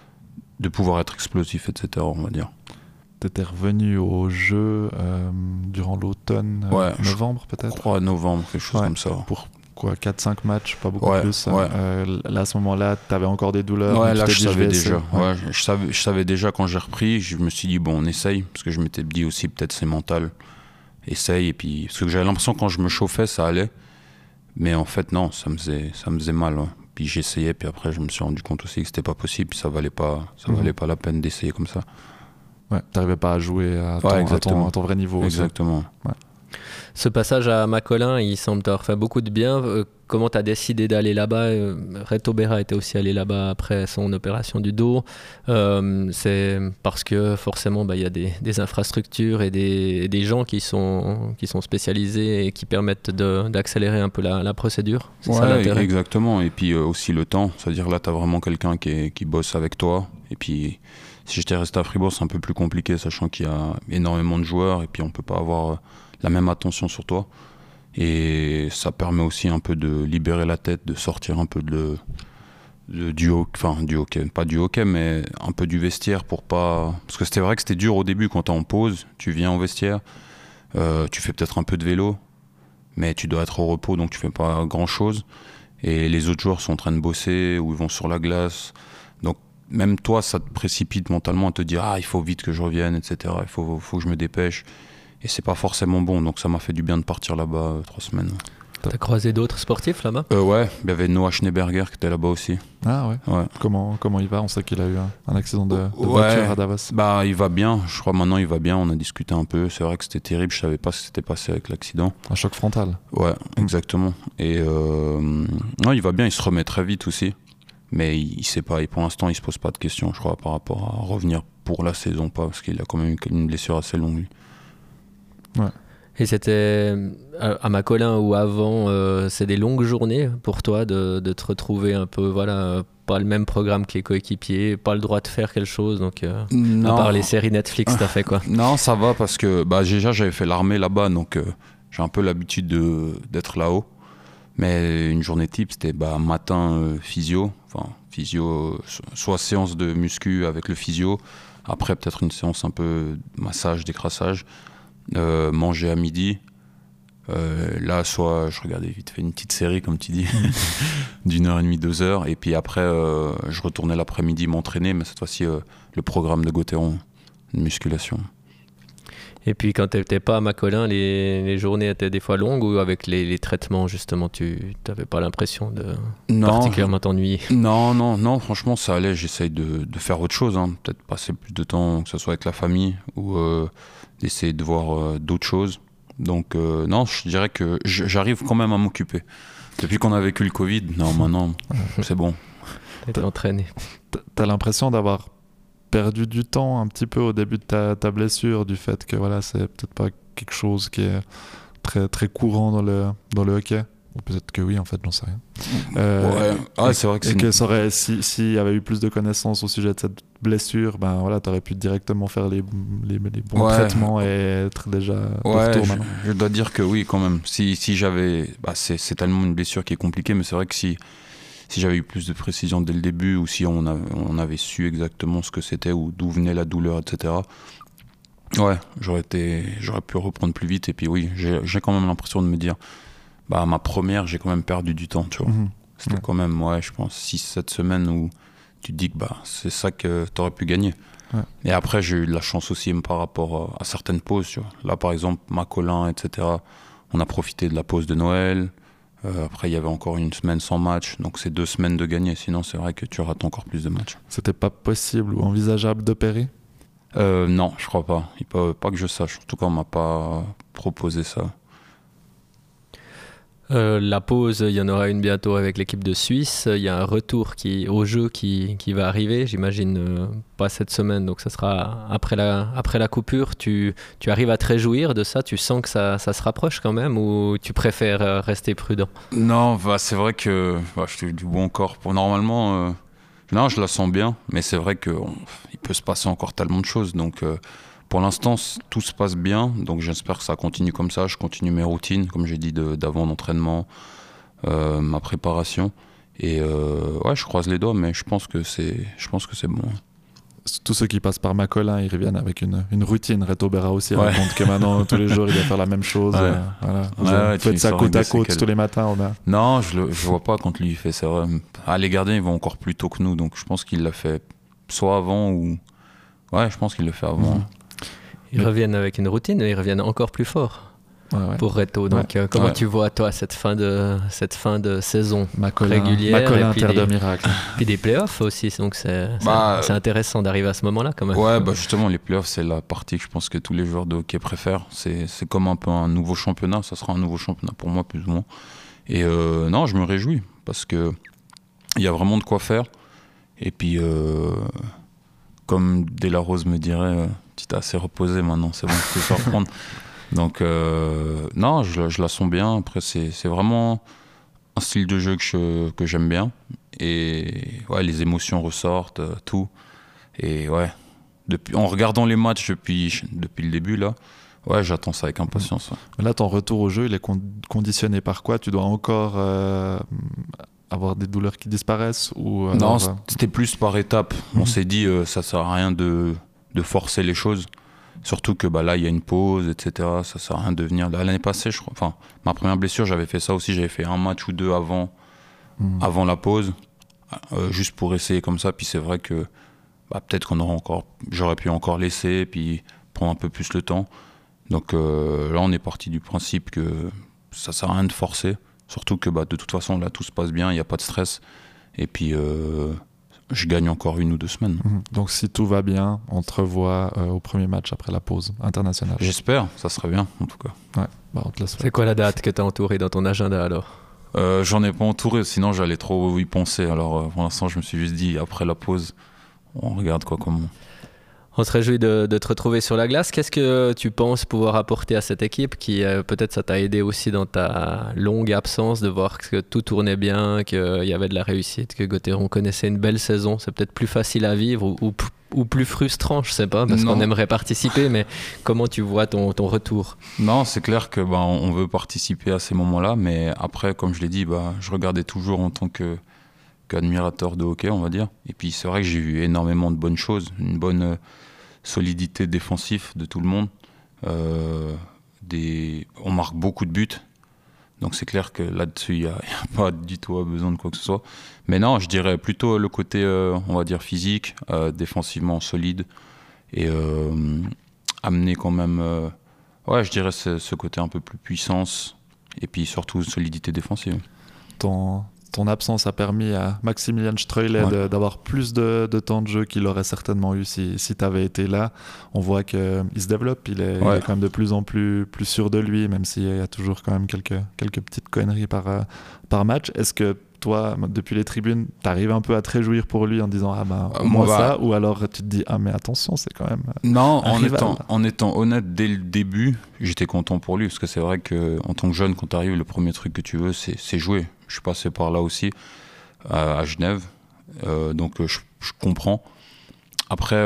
explosif, etc. On va dire. T'étais revenu au jeu durant l'automne, novembre peut-être? Je crois novembre, quelque chose comme ça. Pour quoi, 4-5 matchs, pas beaucoup plus. Ouais. Là, à ce moment-là, t'avais encore des douleurs? Ouais, là, je savais déjà. Ouais, je savais déjà quand j'ai repris. Je me suis dit, bon, on essaye, parce que je m'étais dit aussi, peut-être c'est mental. Essaye, et puis... Parce que j'avais l'impression que quand je me chauffais, ça allait. Mais en fait, non, ça me faisait mal. Ouais. Puis j'essayais, puis après, je me suis rendu compte aussi que c'était pas possible, puis ça valait pas la peine d'essayer comme ça. Ouais, t'arrivais pas à jouer à ton vrai niveau. Exactement. Ouais. Ce passage à Macolin, il semble t'avoir fait beaucoup de bien. Comment tu as décidé d'aller là-bas? Reto Berra était aussi allé là-bas après son opération du dos. C'est parce que forcément, il y a des infrastructures et des gens qui sont spécialisés et qui permettent d'accélérer un peu la procédure. C'est ça l'intérêt. Exactement. Et puis aussi le temps. C'est-à-dire là, tu as vraiment quelqu'un qui bosse avec toi. Et puis si j'étais resté à Fribourg, c'est un peu plus compliqué, sachant qu'il y a énormément de joueurs et puis on peut pas avoir la même attention sur toi. Et ça permet aussi un peu de libérer la tête, de sortir un peu du hockey, pas du hockey, mais un peu du vestiaire pour pas... Parce que c'était vrai que c'était dur au début quand t'es en pause, tu viens au vestiaire, tu fais peut-être un peu de vélo, mais tu dois être au repos, donc tu fais pas grand-chose. Et les autres joueurs sont en train de bosser ou ils vont sur la glace. Donc même toi, ça te précipite mentalement à te dire « Ah, il faut vite que je revienne, etc. Il faut que je me dépêche. » Et c'est pas forcément bon, donc ça m'a fait du bien de partir là-bas 3 semaines. T'as croisé d'autres sportifs là-bas? Ouais, il y avait Noah Schneeberger qui était là-bas aussi. Ah ouais. Comment il va? On sait qu'il a eu un accident de voiture à Davos. Il va bien, je crois maintenant il va bien, on a discuté un peu. C'est vrai que c'était terrible, je savais pas ce qui s'était passé avec l'accident. Un choc frontal. Ouais, exactement. Et non, il va bien, il se remet très vite aussi. Mais il sait pas, et pour l'instant il se pose pas de questions, je crois, par rapport à revenir pour la saison, pas, parce qu'il a quand même eu une blessure assez longue lui. Ouais. Et c'était à Macolin ou avant, c'est des longues journées pour toi de te retrouver un peu, pas le même programme que les coéquipiers, pas le droit de faire quelque chose, donc à part les séries Netflix, t'as fait quoi? Non, ça va parce que déjà j'avais fait l'armée là-bas, donc j'ai un peu l'habitude d'être là-haut. Mais une journée type, c'était matin physio, soit séance de muscu avec le physio, après peut-être une séance un peu massage, décrassage. Manger à midi, là soit je regardais vite fait une petite série comme tu dis d'1h30, 2h, et puis après je retournais l'après-midi m'entraîner, mais cette fois-ci le programme de Gauthieron, une musculation. Et puis quand tu n'étais pas à Macolin, les journées étaient des fois longues, ou avec les traitements justement tu n'avais pas l'impression de particulièrement t'ennuyer? Non, franchement ça allait, j'essaye de faire autre chose, peut-être passer plus de temps, que ce soit avec la famille ou d'essayer de voir d'autres choses. Donc non, je dirais que j'arrive quand même à m'occuper. Depuis qu'on a vécu le Covid, maintenant c'est bon. T'es entraîné. T'as l'impression d'avoir perdu du temps un petit peu au début de ta blessure, du fait que c'est peut-être pas quelque chose qui est très, très courant dans le hockey? Ou peut-être que oui, en fait, j'en sais rien. C'est vrai que s'il y avait eu plus de connaissances au sujet de cette blessure, t'aurais pu directement faire les bons traitements et être déjà de retour maintenant. Je dois dire que oui, quand même. Si j'avais... c'est tellement une blessure qui est compliquée, mais c'est vrai que si j'avais eu plus de précision dès le début, ou si on avait su exactement ce que c'était, ou d'où venait la douleur, etc., j'aurais pu reprendre plus vite. Et puis oui, j'ai quand même l'impression de me dire... ma première, j'ai quand même perdu du temps, tu vois. C'était quand même, je pense, 6-7 semaines où tu te dis que c'est ça que tu aurais pu gagner. Ouais. Et après, j'ai eu de la chance aussi par rapport à certaines pauses, tu vois. Là, par exemple, Macolin, etc., on a profité de la pause de Noël. Après, il y avait encore une semaine sans match. Donc, c'est 2 semaines de gagner. Sinon, c'est vrai que tu rates encore plus de matchs. C'était pas possible ou envisageable d'opérer? Non, je crois pas. Pas que je sache. En tout cas, on m'a pas proposé ça. La pause, il y en aura une bientôt avec l'équipe de Suisse. Il y a un retour au jeu qui va arriver, j'imagine pas cette semaine, donc ça sera après la coupure. Tu arrives à te réjouir de ça? Tu sens que ça se rapproche quand même, ou tu préfères rester prudent? Non, c'est vrai que je suis du bon corps. Normalement, non, je la sens bien, mais c'est vrai qu'il peut se passer encore tellement de choses, donc... Pour l'instant, tout se passe bien, donc j'espère que ça continue comme ça. Je continue mes routines, comme j'ai dit, d'avant d'entraînement, ma préparation. Et je croise les doigts, mais je pense que c'est bon. Tous ceux qui passent par Macolin, ils reviennent avec une routine. Reto Berra aussi raconte que maintenant, tous les jours, il doit faire la même chose. Vous faites ça côte à côte tous les matins. Non, je vois pas quand lui il fait ça. Les gardiens, ils vont encore plus tôt que nous, donc je pense qu'il l'a fait soit avant ou... je pense qu'il le fait avant. Ils reviennent avec une routine, mais ils reviennent encore plus fort. pour Reto. Donc comment tu vois toi cette fin de saison régulière, Macolin Terre de miracle. Puis des playoffs aussi, donc c'est intéressant d'arriver à ce moment-là quand même. Ouais, justement les playoffs c'est la partie que je pense que tous les joueurs de hockey préfèrent. C'est comme un peu un nouveau championnat, ça sera un nouveau championnat pour moi plus ou moins. Et non, je me réjouis parce que il y a vraiment de quoi faire. Et puis comme Delarose me dirait, tu t'es assez reposé maintenant, c'est bon, tu peux reprendre. Donc non, je la sens bien. Après c'est vraiment un style de jeu que j'aime bien. Et les émotions ressortent, tout. Et en regardant les matchs depuis le début là, j'attends ça avec impatience. Là, ton retour au jeu, il est conditionné par quoi? Tu dois encore avoir des douleurs qui disparaissent ou Non, c'était plus par étapes. On s'est dit ça sert à rien de forcer les choses. Surtout que là, il y a une pause, etc. Ça sert à rien de venir. L'année passée, je crois. Enfin, ma première blessure, j'avais fait ça aussi. J'avais fait un match ou deux avant la pause, juste pour essayer comme ça. Puis c'est vrai que peut-être j'aurais pu encore laisser, puis prendre un peu plus le temps. Donc là, on est parti du principe que ça sert à rien de forcer. Surtout que de toute façon, là, tout se passe bien, il n'y a pas de stress. Et puis, je gagne encore 1 ou 2 semaines. Donc si tout va bien, on te revoit au premier match après la pause internationale. J'espère, ça serait bien en tout cas. Ouais, on te laisse. C'est quoi la date que tu as entourée dans ton agenda alors? J'en ai pas entouré, sinon j'allais trop y penser. Alors pour l'instant, je me suis juste dit, après la pause, on regarde comment. On se réjouit de te retrouver sur la glace. Qu'est-ce que tu penses pouvoir apporter à cette équipe qui, peut-être, ça t'a aidé aussi dans ta longue absence de voir que tout tournait bien, qu'il y avait de la réussite, que Gauthieron connaissait une belle saison. C'est peut-être plus facile à vivre ou plus frustrant, je sais pas, parce qu'on aimerait participer, mais comment tu vois ton retour? Non, c'est clair que on veut participer à ces moments-là, mais après, comme je l'ai dit, je regardais toujours en tant qu'admirateur de hockey, on va dire. Et puis c'est vrai que j'ai vu énormément de bonnes choses, une bonne solidité défensive de tout le monde. On marque beaucoup de buts, donc c'est clair que là-dessus, il n'y a pas du tout besoin de quoi que ce soit. Mais non, je dirais plutôt le côté, on va dire, physique, défensivement solide, et amener quand même, je dirais ce côté un peu plus puissance, et puis surtout solidité défensive. Ton absence a permis à Maximilian Streulet d'avoir plus de temps de jeu qu'il aurait certainement eu si tu avais été là. On voit qu'il se développe, il est quand même de plus en plus sûr de lui, même s'il y a toujours quand même quelques petites conneries par match. Est-ce que toi, depuis les tribunes, tu arrives un peu à te réjouir pour lui en disant ça, ou alors tu te dis mais attention, c'est quand même non, en étant honnête dès le début, j'étais content pour lui, parce que c'est vrai qu'en tant que jeune, quand tu arrives, le premier truc que tu veux, c'est jouer. Je suis passé par là aussi, à Genève, donc je comprends. Après,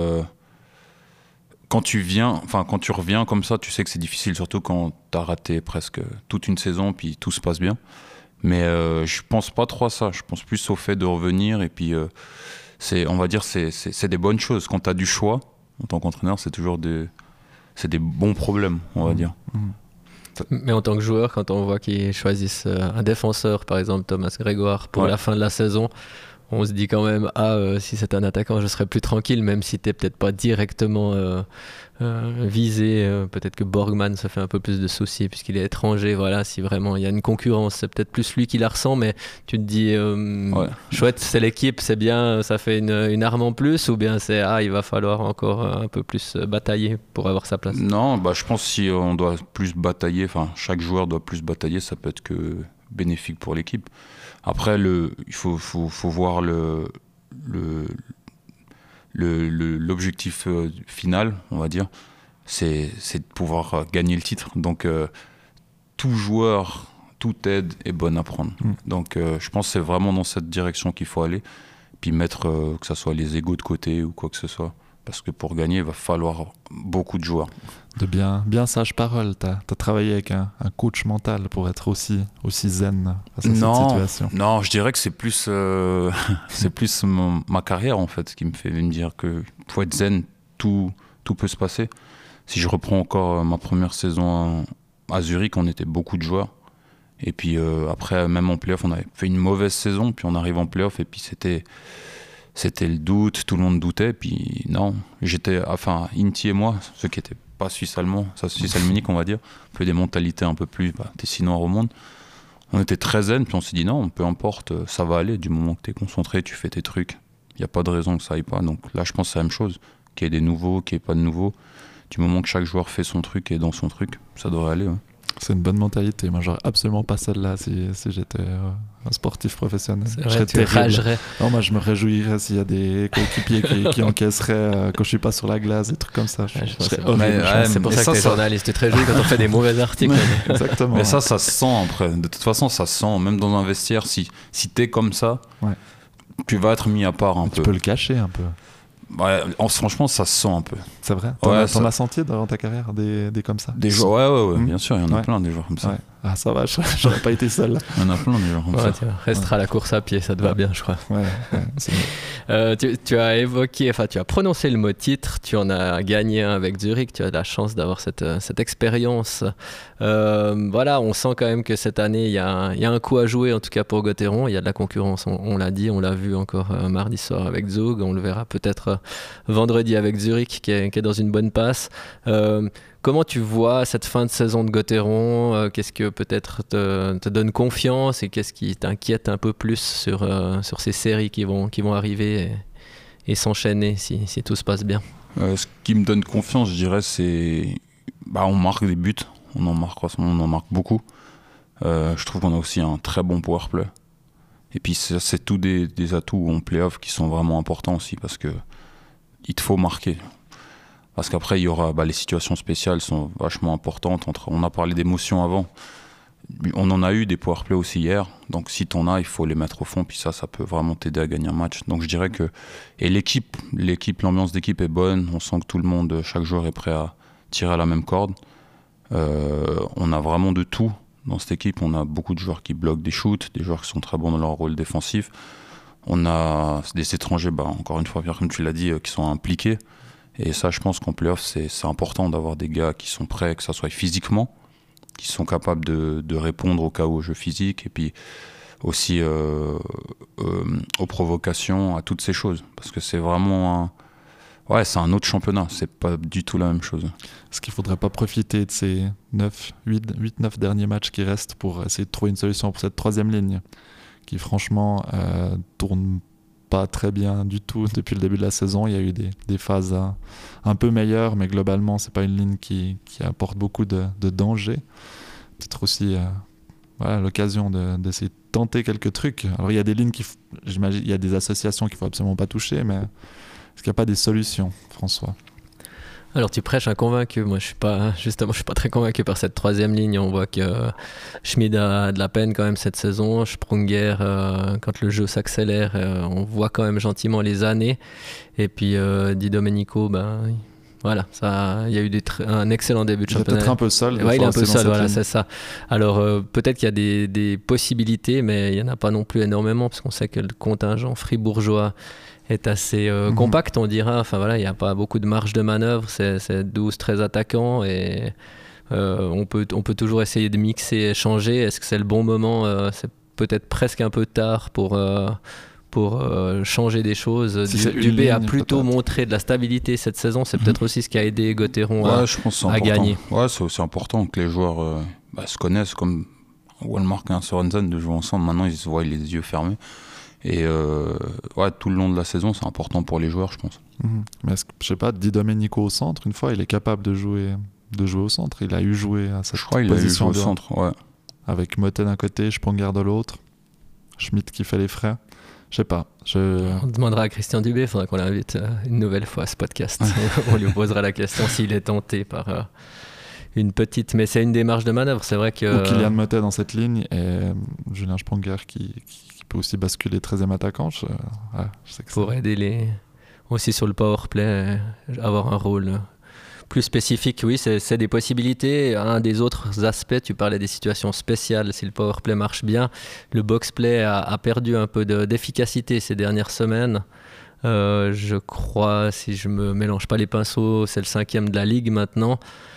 quand tu reviens comme ça, tu sais que c'est difficile, surtout quand tu as raté presque toute une saison, puis tout se passe bien. Mais je pense pas trop à ça, je pense plus au fait de revenir, et puis on va dire c'est des bonnes choses. Quand tu as du choix, en tant qu'entraîneur, c'est toujours des bons problèmes, on va dire. Mais en tant que joueur, quand on voit qu'ils choisissent un défenseur, par exemple Thomas Grégoire, pour la fin de la saison, on se dit quand même si c'est un attaquant, je serais plus tranquille, même si t'es peut-être pas directement visé. Peut-être que Borgman se fait un peu plus de soucis puisqu'il est étranger. Voilà, si vraiment il y a une concurrence, c'est peut-être plus lui qui la ressent, mais tu te dis chouette, c'est l'équipe, c'est bien, ça fait une arme en plus, ou bien c'est il va falloir encore un peu plus batailler pour avoir sa place? Non, je pense que si on doit plus batailler, chaque joueur doit plus batailler, ça peut être que bénéfique pour l'équipe. Après, il faut voir l'objectif final, on va dire, c'est de pouvoir gagner le titre. Donc, tout joueur, toute aide est bonne à prendre. Donc, je pense que c'est vraiment dans cette direction qu'il faut aller. Puis mettre, que ce soit les égos de côté ou quoi que ce soit. Parce que pour gagner, il va falloir beaucoup de joueurs. De bien sages paroles. Tu as travaillé avec un coach mental pour être aussi zen face à cette situation. Non, je dirais que c'est plus, ma carrière en fait qui me fait me dire que pour être zen, tout peut se passer. Si je reprends encore ma première saison à Zurich, on était beaucoup de joueurs. Et puis après, même en play-off, on avait fait une mauvaise saison. Puis on arrive en play-off et puis c'était le doute, tout le monde doutait. Puis non, Inti et moi, ceux qui étaient pas suisse-allemand, ça suisse-almunique on va dire, un peu des mentalités un peu plus, t'es si noir au monde. On était très zen, puis on s'est dit non, peu importe, ça va aller, du moment que t'es concentré, tu fais tes trucs. Il n'y a pas de raison que ça aille pas. Donc là, je pense que c'est la même chose, qu'il y ait des nouveaux, qu'il n'y ait pas de nouveaux. Du moment que chaque joueur fait son truc et est dans son truc, ça devrait aller. Ouais. C'est une bonne mentalité. Moi, j'aurais absolument pas celle-là si j'étais un sportif professionnel. C'est vrai, tu ragerais. Non, moi, je me réjouirais s'il y a des coéquipiers qui encaisseraient quand je suis pas sur la glace, des trucs comme ça. C'est pour ça que les journalistes, tu te réjouis quand on fait des mauvais articles. Exactement. Mais ça se sent après. De toute façon, ça se sent. Même dans un vestiaire, si t'es comme ça, tu vas être mis à part un peu. Tu peux le cacher un peu. Ouais, franchement, ça se sent un peu. C'est vrai. T'en as senti dans ta carrière des comme ça? Des joueurs, bien sûr, il y en a plein des joueurs comme ça. Ouais. Ah, ça va, j'aurais pas été seul. Il y en a plein des joueurs comme ça. Tiens, restera la course à pied, ça te va bien, je crois. Tu as évoqué, tu as prononcé le mot titre, tu en as gagné un avec Zurich, tu as la chance d'avoir cette expérience. On sent quand même que cette année, il y a un coup à jouer, en tout cas pour Gotteron. Il y a de la concurrence, on l'a dit, on l'a vu encore mardi soir avec Zug, on le verra peut-être vendredi avec Zurich qui est dans une bonne passe. Comment tu vois cette fin de saison de Gotteron? Qu'est-ce que peut-être te donne confiance et qu'est-ce qui t'inquiète un peu plus sur ces séries qui vont arriver et s'enchaîner si tout se passe bien? Ce qui me donne confiance, je dirais, c'est on marque des buts, on en marque beaucoup. Je trouve qu'on a aussi un très bon powerplay. Et puis c'est tous des atouts en play-off qui sont vraiment importants aussi parce que il te faut marquer. Parce qu'après, il y aura les situations spéciales sont vachement importantes. On a parlé d'émotions avant. On en a eu des powerplay aussi hier. Donc si t'en as, il faut les mettre au fond. Puis ça peut vraiment t'aider à gagner un match. Donc je dirais que... Et l'équipe, l'ambiance d'équipe est bonne. On sent que tout le monde, chaque joueur est prêt à tirer à la même corde. On a vraiment de tout dans cette équipe. On a beaucoup de joueurs qui bloquent des shoots, des joueurs qui sont très bons dans leur rôle défensif. On a des étrangers, encore une fois, comme tu l'as dit, qui sont impliqués. Et ça, je pense qu'en play-off, c'est important d'avoir des gars qui sont prêts, que ça soit physiquement, qui sont capables de répondre au cas au jeu physique, et puis aussi aux provocations, à toutes ces choses. Parce que c'est vraiment c'est un autre championnat, c'est pas du tout la même chose. Est-ce qu'il faudrait pas profiter de ces 8-9 derniers matchs qui restent pour essayer de trouver une solution pour cette troisième ligne, qui franchement tourne pas très bien du tout depuis le début de la saison. Il y a eu des phases un peu meilleures, mais globalement c'est pas une ligne qui apporte beaucoup de danger. Peut-être aussi l'occasion d'essayer de tenter quelques trucs. Alors il y a des lignes j'imagine, il y a des associations qu'il faut absolument pas toucher, mais est-ce qu'il n'y a pas des solutions, François? Alors tu prêches un convaincu. Moi je suis pas très convaincu par cette troisième ligne. On voit que Schmid a de la peine quand même cette saison. Sprunger, quand le jeu s'accélère, on voit quand même gentiment les années. Et puis Di Domenico, voilà, il y a eu un excellent début de championnat. Il est peut-être un peu seul. Il est un peu seul, voilà, c'est ça. Alors peut-être qu'il y a des possibilités, mais il n'y en a pas non plus énormément, parce qu'on sait que le contingent fribourgeois est assez compact, on dira. Enfin voilà, il n'y a pas beaucoup de marge de manœuvre, c'est 12-13 attaquants et on peut toujours essayer de mixer et changer. Est-ce que c'est le bon moment? C'est peut-être presque un peu tard pour changer des choses. Dubé a plutôt montré de la stabilité cette saison, c'est peut-être aussi ce qui a aidé Gotteron à gagner. Ouais, c'est aussi important que les joueurs se connaissent, comme Wallmark et Sorensen, de jouer ensemble. Maintenant, ils se voient les yeux fermés. Et tout le long de la saison, c'est important pour les joueurs, je pense. Mais je sais pas, Di Domenico au centre, une fois, il est capable de jouer au centre. Il a eu joué à cette position. Il a eu joué au centre, ouais. Avec Moten d'un côté, Sprunger de l'autre, Schmidt qui fait les frais. Je sais pas. On demandera à Christian Dubé, il faudra qu'on l'invite une nouvelle fois à ce podcast. On lui posera la question s'il est tenté par une petite... Mais c'est une démarche de manœuvre, c'est vrai que... Ou Kylian Motet dans cette ligne et Julien Sprunger qui peut aussi basculer 13e attaquant. Je sais que pour aider aussi sur le powerplay, avoir un rôle plus spécifique, oui, c'est des possibilités. Un des autres aspects, tu parlais des situations spéciales, si le powerplay marche bien, le boxplay a perdu un peu d'efficacité ces dernières semaines. Je crois, si je me mélange pas les pinceaux, c'est le 5e de la Ligue maintenant.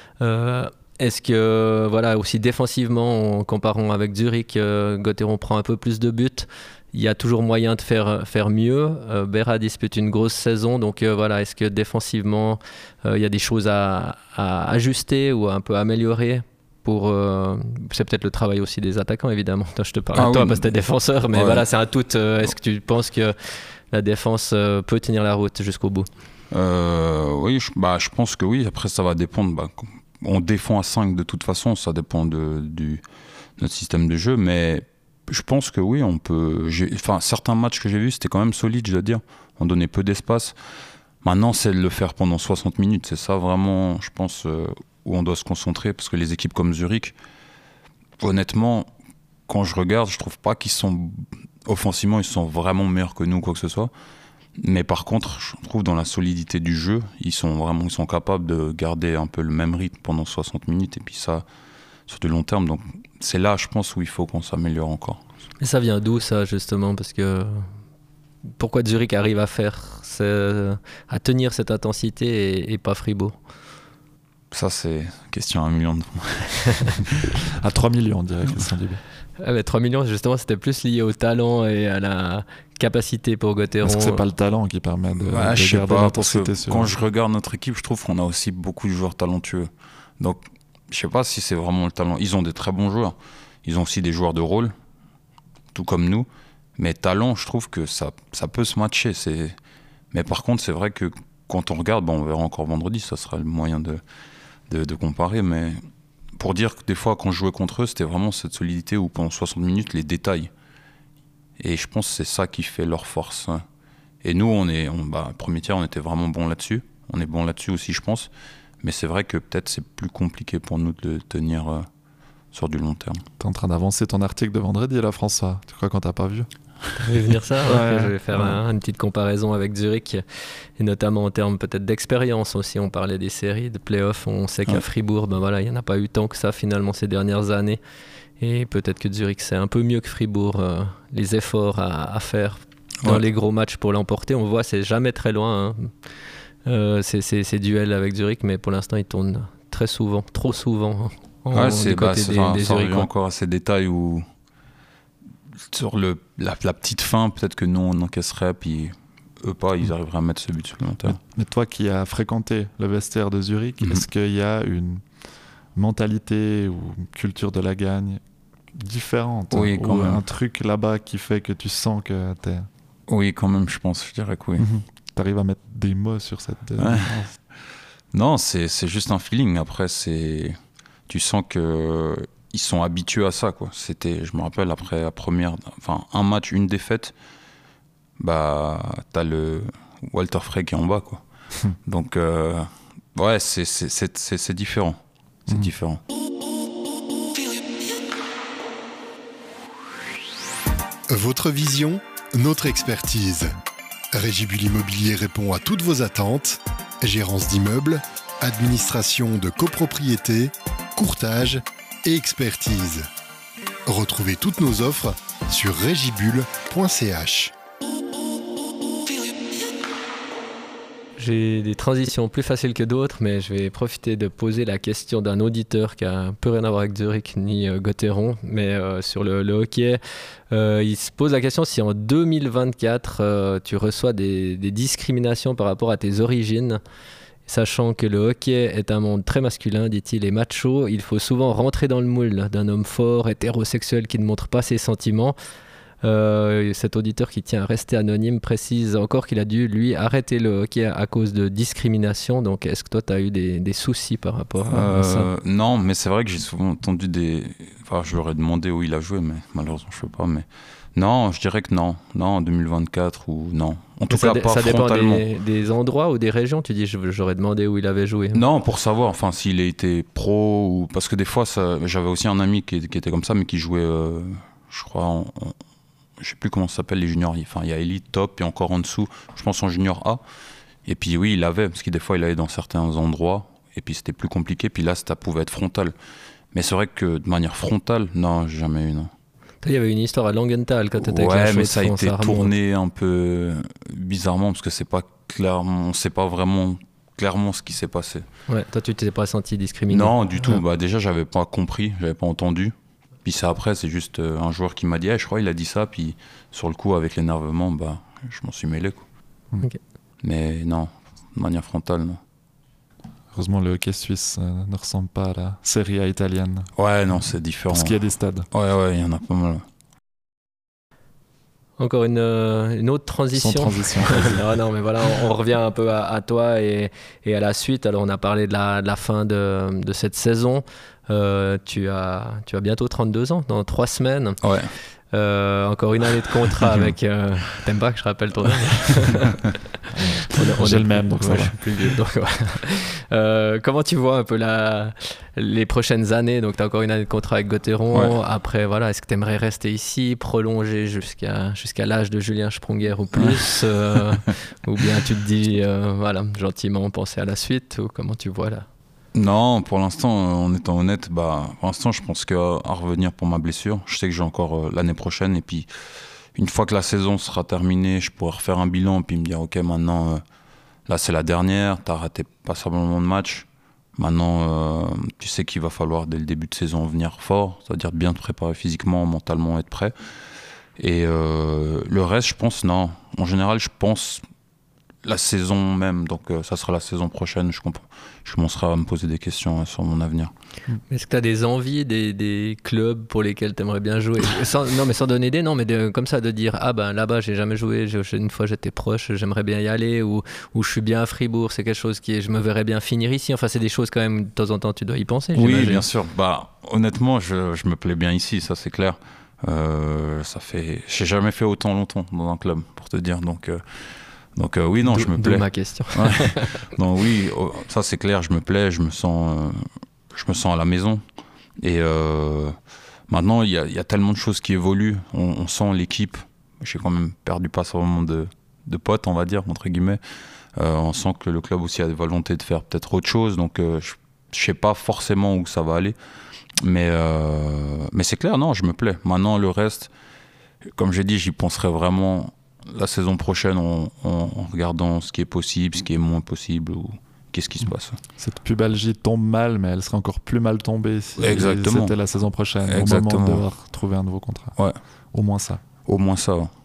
Est-ce que, aussi défensivement, en comparant avec Zurich, Gotteron prend un peu plus de buts? il y a toujours moyen de faire mieux. Berra dispute une grosse saison, donc voilà, est-ce que défensivement, il y a des choses à ajuster ou à un peu améliorer c'est peut-être le travail aussi des attaquants, évidemment. Toi, je te parle de toi parce que t'es défenseur, mais voilà, c'est un tout. Est-ce que tu penses que la défense peut tenir la route jusqu'au bout? Oui, je pense que oui. Après, ça va dépendre. On défend à 5 de toute façon, ça dépend de notre système de jeu, mais je pense que oui, on peut. Certains matchs que j'ai vus, c'était quand même solide, je dois dire. On donnait peu d'espace. Maintenant, c'est de le faire pendant 60 minutes. C'est ça vraiment, je pense, où on doit se concentrer, parce que les équipes comme Zurich, honnêtement, quand je regarde, je trouve pas qu'ils sont offensivement, ils sont vraiment meilleurs que nous, quoi que ce soit. Mais par contre, je trouve dans la solidité du jeu, ils sont capables de garder un peu le même rythme pendant 60 minutes, et puis ça, sur du long terme. Donc c'est là, je pense, où il faut qu'on s'améliore encore. Et ça vient d'où, ça, justement? Parce que pourquoi Zurich arrive à tenir cette intensité et pas Fribourg? Ça, c'est question à 1 million de... À 3 millions, on dirait, Christian Dubé. Mais 3 millions, justement, c'était plus lié au talent et à la capacité pour Gauthieron. Est-ce que c'est pas le talent qui permet de garder l'intensité Quand je regarde notre équipe, je trouve qu'on a aussi beaucoup de joueurs talentueux. Donc, je sais pas si c'est vraiment le talent. Ils ont des très bons joueurs. Ils ont aussi des joueurs de rôle, tout comme nous. Mais talent, je trouve que ça peut se matcher. Mais par contre, c'est vrai que quand on regarde, on verra encore vendredi, ça sera le moyen de comparer. Mais pour dire que des fois, quand je jouais contre eux, c'était vraiment cette solidité où pendant 60 minutes, les détails. Et je pense que c'est ça qui fait leur force. Et nous, premier tiers, on était vraiment bon là-dessus. On est bon là-dessus aussi, je pense. Mais c'est vrai que peut-être c'est plus compliqué pour nous de tenir sur du long terme. T'es en train d'avancer ton article de vendredi, là, François. Tu crois qu'on t'a pas vu? Je vais venir ça. Ouais, je vais faire une petite comparaison avec Zurich, et notamment en termes peut-être d'expérience aussi. On parlait des séries, de play-off. On sait qu'à Fribourg, il n'y en a pas eu tant que ça finalement ces dernières années. Et peut-être que Zurich, c'est un peu mieux que Fribourg. Les efforts à faire dans les gros matchs pour l'emporter, on voit, c'est jamais très loin. Ces duels avec Zurich, mais pour l'instant, ils tournent très souvent, trop souvent. Ça revient encore à ces détails où sur la petite fin, peut-être que nous on encaisserait, puis eux pas, ils arriveraient à mettre ce but supplémentaire. Mais toi qui as fréquenté le vestiaire de Zurich, est-ce qu'il y a une mentalité ou une culture de la gagne différente? Oui, quand même. Un truc là-bas qui fait que tu sens que t'es... Oui, quand même, je dirais que oui. T'arrives à mettre des mots sur cette... Non, c'est juste un feeling. Après, tu sens que ils sont habitués à ça, quoi. Je me rappelle, après la un match, une défaite, t'as le Walter Frey qui est en bas, quoi. Donc, c'est différent. C'est différent. Votre vision, notre expertise. Régibul Immobilier répond à toutes vos attentes. Gérance d'immeubles, administration de copropriété, courtage et expertise. Retrouvez toutes nos offres sur regibul.ch. J'ai des transitions plus faciles que d'autres, mais je vais profiter de poser la question d'un auditeur qui a un peu rien à voir avec Zurich ni Gauthieron, mais sur le hockey. Il se pose la question si en 2024, tu reçois des discriminations par rapport à tes origines. Sachant que le hockey est un monde très masculin, dit-il, et macho, il faut souvent rentrer dans le moule d'un homme fort, hétérosexuel qui ne montre pas ses sentiments. Cet auditeur qui tient à rester anonyme précise encore qu'il a dû, lui, arrêter le hockey à cause de discrimination. Donc, est-ce que toi, tu as eu des soucis par rapport à ça? Non, mais c'est vrai que j'ai souvent entendu je leur ai demandé où il a joué, mais malheureusement, je ne sais pas. Mais non, je dirais que non. Non, en 2024 ou non. En tout cas, pas frontalement. Ça dépend des endroits ou des régions. Tu dis, j'aurais demandé où il avait joué. Non, pour savoir, s'il a été pro ou... Parce que des fois, j'avais aussi un ami qui était comme ça, mais qui jouait, je crois, je sais plus comment ça s'appelle les juniors. Il y a Elite, Top et encore en dessous, je pense en junior A. Et puis oui, il avait, parce que des fois, il allait dans certains endroits, et puis c'était plus compliqué. Puis là, ça pouvait être frontal. Mais c'est vrai que de manière frontale, non, j'ai jamais eu, non. Il y avait une histoire à Langenthal quand tu étais avec la Chaux de France. Ouais, mais ça a été tourné un peu bizarrement parce que c'est pas clairement, on sait pas vraiment clairement ce qui s'est passé. Ouais, toi tu t'es pas senti discriminé? Non, du tout. Déjà, j'avais pas compris, j'avais pas entendu. Puis ça, après, c'est juste un joueur qui m'a dit, je crois il a dit ça, puis sur le coup, avec l'énervement, je m'en suis mêlé, quoi. Okay. Mais non, de manière frontale, non. Heureusement, le hockey suisse ne ressemble pas à la Serie A italienne. Ouais, non, c'est différent. Parce qu'il y a des stades. Ouais, il y en a pas mal. Encore une autre transition. Sans transition. non, mais voilà, on revient un peu à toi et à la suite. Alors, on a parlé de la fin de cette saison. Tu as bientôt 32 ans, dans 3 semaines. Ouais. Encore une année de contrat avec... T'aimes pas que je rappelle ton nom? J'ai le même, donc ça va. Plus vieux, donc, ouais. Comment tu vois un peu les prochaines années? Donc, tu as encore une année de contrat avec Gauthieron. Ouais. Après, voilà, est-ce que tu aimerais rester ici, prolonger jusqu'à l'âge de Julien Sprunger ou plus ou bien tu te dis, voilà, gentiment penser à la suite, ou comment tu vois là? Non, pour l'instant, en étant honnête, pour l'instant, je pense qu'à revenir pour ma blessure. Je sais que j'ai encore l'année prochaine, et puis une fois que la saison sera terminée, je pourrai refaire un bilan, puis me dire, ok, maintenant, là c'est la dernière, t'as raté passablement de matchs. Maintenant, tu sais qu'il va falloir dès le début de saison venir fort, c'est-à-dire bien te préparer physiquement, mentalement, être prêt. Et le reste, je pense, non. En général, je pense la saison même, donc ça sera la saison prochaine, je commencerai à me poser des questions sur mon avenir. Est-ce que tu as des envies, des clubs pour lesquels tu aimerais bien jouer? Sans donner des noms, mais comme ça, de dire, là-bas j'ai jamais joué, une fois j'étais proche, j'aimerais bien y aller, ou je suis bien à Fribourg, c'est quelque chose je me verrais bien finir ici. Enfin, c'est des choses quand même, de temps en temps, tu dois y penser. Oui, bien sûr. Honnêtement, je me plais bien ici, ça c'est clair. J'ai jamais fait autant longtemps dans un club, pour te dire, donc oui, non, je me plais. D'où ma question. Ouais. Non, oui, ça c'est clair, je me plais, je me sens à la maison. Et maintenant, il y a tellement de choses qui évoluent. On sent l'équipe. J'ai quand même perdu passablement de potes, on va dire, entre guillemets. On sent que le club aussi a la volonté de faire peut-être autre chose. Donc, je sais pas forcément où ça va aller. Mais c'est clair, non, je me plais. Maintenant, le reste, comme j'ai dit, j'y penserai vraiment la saison prochaine en regardant ce qui est possible, ce qui est moins possible, ou qu'est-ce qui se passe. Cette pubalgie tombe mal, mais elle serait encore plus mal tombée si c'était la saison prochaine. Exactement. Au moment de devoir trouver un nouveau contrat. Ouais. Au moins ça. Au moins ça. Ouais.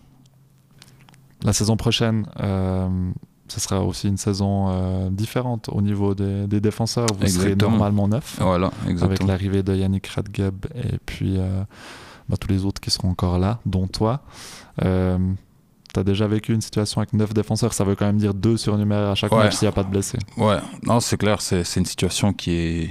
La saison prochaine, ce sera aussi une saison différente au niveau des défenseurs. Vous serez normalement 9. Voilà, exactement. Avec l'arrivée de Yannick Radgeb et puis tous les autres qui seront encore là, dont toi. T'as déjà vécu une situation avec 9 défenseurs, ça veut quand même dire 2 surnuméraires à chaque match s'il n'y a pas de blessés. Ouais, non, c'est clair, c'est une situation qui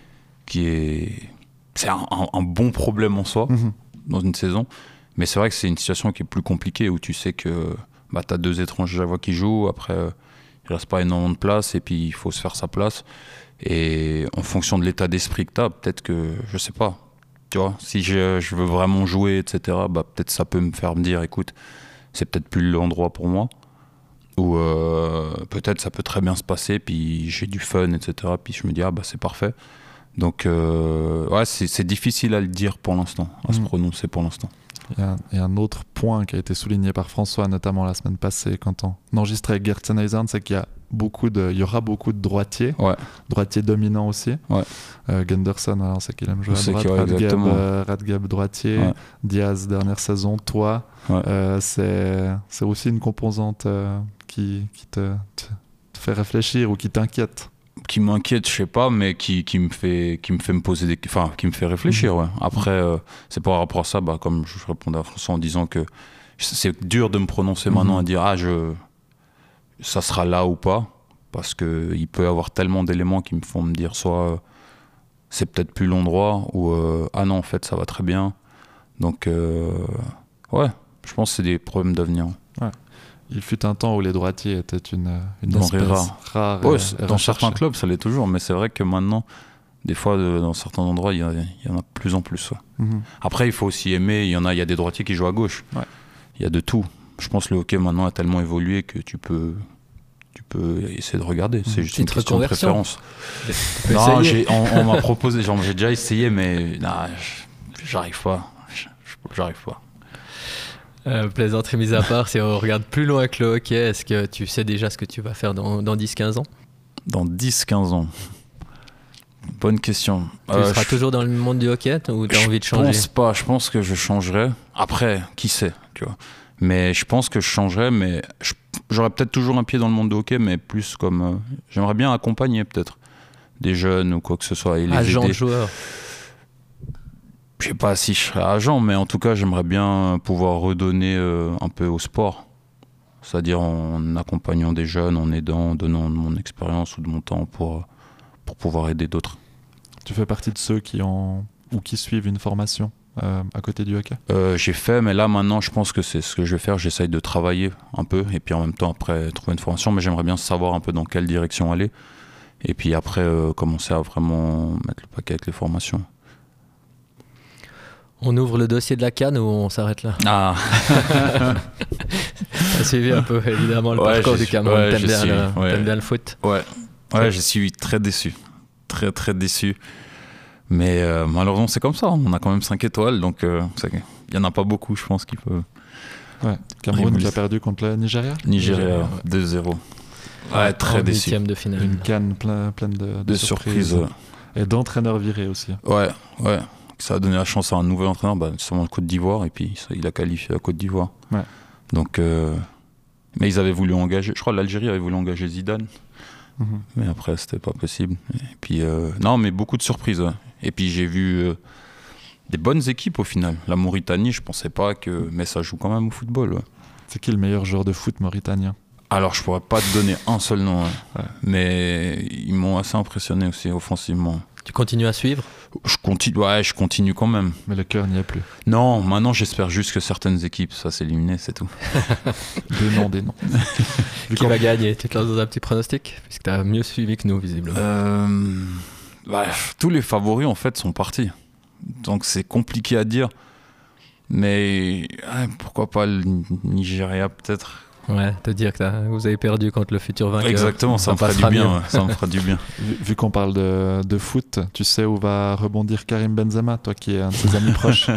est c'est un bon problème en soi dans une saison, mais c'est vrai que c'est une situation qui est plus compliquée où tu sais que t'as 2 étrangers à chaque fois qui jouent, après il reste pas énormément de place et puis il faut se faire sa place, et en fonction de l'état d'esprit que t'as, peut-être que, je sais pas, tu vois, si je veux vraiment jouer, etc., peut-être ça peut me faire me dire, écoute, c'est peut-être plus l'endroit pour moi, ou peut-être ça peut très bien se passer, puis j'ai du fun, etc., puis je me dis, c'est parfait. Donc, c'est difficile à le dire pour l'instant, à se prononcer pour l'instant. Il y a un autre point qui a été souligné par François, notamment la semaine passée, quand on enregistrait avec Gertsenhuisen, c'est qu'il y aura beaucoup de droitiers, droitiers dominants aussi. Ouais. Gunderson, alors c'est qu'il aime jouer à droite, Radgeb droitier, Diaz dernière saison, toi, c'est aussi une composante qui te fait réfléchir ou qui t'inquiète. Qui m'inquiète, je sais pas, mais qui me fait me poser qui me fait réfléchir. Ouais. Après, c'est par rapport à ça, comme je répondais à François en disant que c'est dur de me prononcer maintenant à dire ça sera là ou pas, parce que il peut y avoir tellement d'éléments qui me font me dire soit c'est peut-être plus l'endroit, ou non, en fait ça va très bien. Donc je pense que c'est des problèmes d'avenir. Ouais. Il fut un temps où les droitiers étaient une espèce rare. Dans certains clubs, ça l'est toujours, mais c'est vrai que maintenant, des fois, dans certains endroits, il y en a de plus en plus. Ouais. Après, il faut aussi aimer. Il y a des droitiers qui jouent à gauche. Ouais. Il y a de tout. Je pense que le hockey maintenant a tellement évolué que tu peux essayer de regarder. C'est juste une question de préférence. Non, on m'a proposé. J'ai déjà essayé, mais j'arrive pas. J'arrive pas. Plaisanterie mise à part, si on regarde plus loin que le hockey, est-ce que tu sais déjà ce que tu vas faire dans 10-15 ans? Dans 10-15 ans, Bonne question. Tu seras toujours dans le monde du hockey ou tu as envie de changer? Je pense pas. Je pense que je changerai. Après, qui sait, tu vois. Mais je pense que je changerai, mais j'aurais peut-être toujours un pied dans le monde du hockey, mais plus comme... j'aimerais bien accompagner peut-être des jeunes ou quoi que ce soit. Et les agent aider. de joueur. Je sais pas si je serais agent, mais en tout cas, j'aimerais bien pouvoir redonner un peu au sport. C'est-à-dire en accompagnant des jeunes, en aidant, en donnant de mon expérience ou de mon temps pour pouvoir aider d'autres. Tu fais partie de ceux qui ont ou qui suivent une formation à côté du hockey? J'ai fait, mais là maintenant, je pense que c'est ce que je vais faire. J'essaye de travailler un peu et puis en même temps après trouver une formation, mais j'aimerais bien savoir un peu dans quelle direction aller. Et puis après, commencer à vraiment mettre le paquet avec les formations. On ouvre le dossier de la CAN ou on s'arrête là? Ah. T'as suivi un peu évidemment le parcours du Cameroun. Ouais, t'aimes bien le foot? Ouais, je suis très déçu. Très très déçu. Mais malheureusement c'est comme ça. On a quand même 5 étoiles, donc il n'y en a pas beaucoup, je pense, qui peuvent... Ouais, Cameroun qui a perdu contre le Nigeria. Nigeria, 2-0. Ouais, très déçu. Huitième de finale. Une CAN pleine de surprises. Et d'entraîneurs virés aussi. Ouais. Ça a donné la chance à un nouvel entraîneur, justement le Côte d'Ivoire, et puis il a qualifié la Côte d'Ivoire. Ouais. Donc, mais ils avaient voulu engager, je crois l'Algérie avait voulu engager Zidane, mais après c'était pas possible. Et puis, non, mais beaucoup de surprises. Ouais. Et puis j'ai vu des bonnes équipes au final. La Mauritanie, je pensais pas que, mais ça joue quand même au football. Ouais. C'est qui le meilleur joueur de foot mauritanien? Alors je pourrais pas te donner un seul nom, mais ils m'ont assez impressionné aussi offensivement. Tu continues à suivre? Je continue quand même. Mais le cœur n'y est plus. Non, maintenant j'espère juste que certaines équipes soient éliminées, c'est tout. Des noms. Qui va gagner? Tu te lances dans un petit pronostic? Puisque tu as mieux suivi que nous, visiblement. Tous les favoris en fait sont partis. Donc c'est compliqué à dire. Mais pourquoi pas le Nigeria peut-être? Ouais, te dire que vous avez perdu contre le futur vainqueur. Exactement, ça me ferait du bien. Ça me ferait du bien. Vu qu'on parle de foot, tu sais où va rebondir Karim Benzema, toi qui es un de ses amis proches?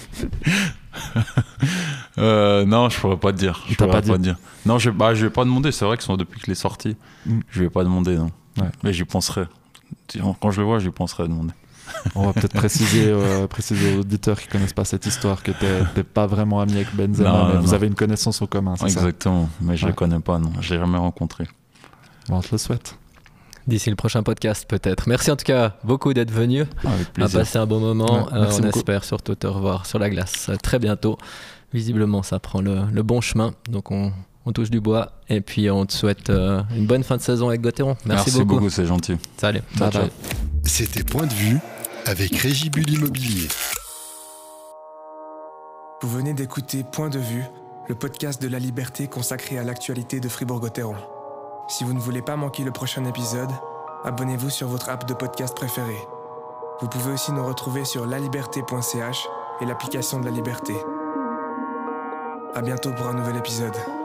Non, je pourrais pas te dire. Je pourrais pas dire. Non, je vais pas demander. C'est vrai que depuis qu'il est sorti, je vais pas demander. Non. Ouais. Mais j'y penserai. Quand je le vois, j'y penserai à demander. On va peut-être préciser aux auditeurs qui ne connaissent pas cette histoire que tu n'es pas vraiment ami avec Benzema, mais vous avez une connaissance en commun, c'est ça? Exactement, mais je ne le connais pas, non. Je ne l'ai jamais rencontré. Bon, on te le souhaite. D'ici le prochain podcast, peut-être. Merci en tout cas beaucoup d'être venu. Avec plaisir. On a passé un bon moment. Ouais, on espère surtout te revoir sur la glace très bientôt. Visiblement, ça prend le bon chemin. Donc, on touche du bois. Et puis, on te souhaite une bonne fin de saison avec Gauthieron. Merci beaucoup, c'est gentil. Salut. Ciao. C'était Point de vue avec Régibul Immobilier. Vous venez d'écouter Point de vue, le podcast de la liberté consacré à l'actualité de Fribourg-Gotteron. Si vous ne voulez pas manquer le prochain épisode, abonnez-vous sur votre app de podcast préférée. Vous pouvez aussi nous retrouver sur laliberté.ch et l'application de La Liberté. À bientôt pour un nouvel épisode.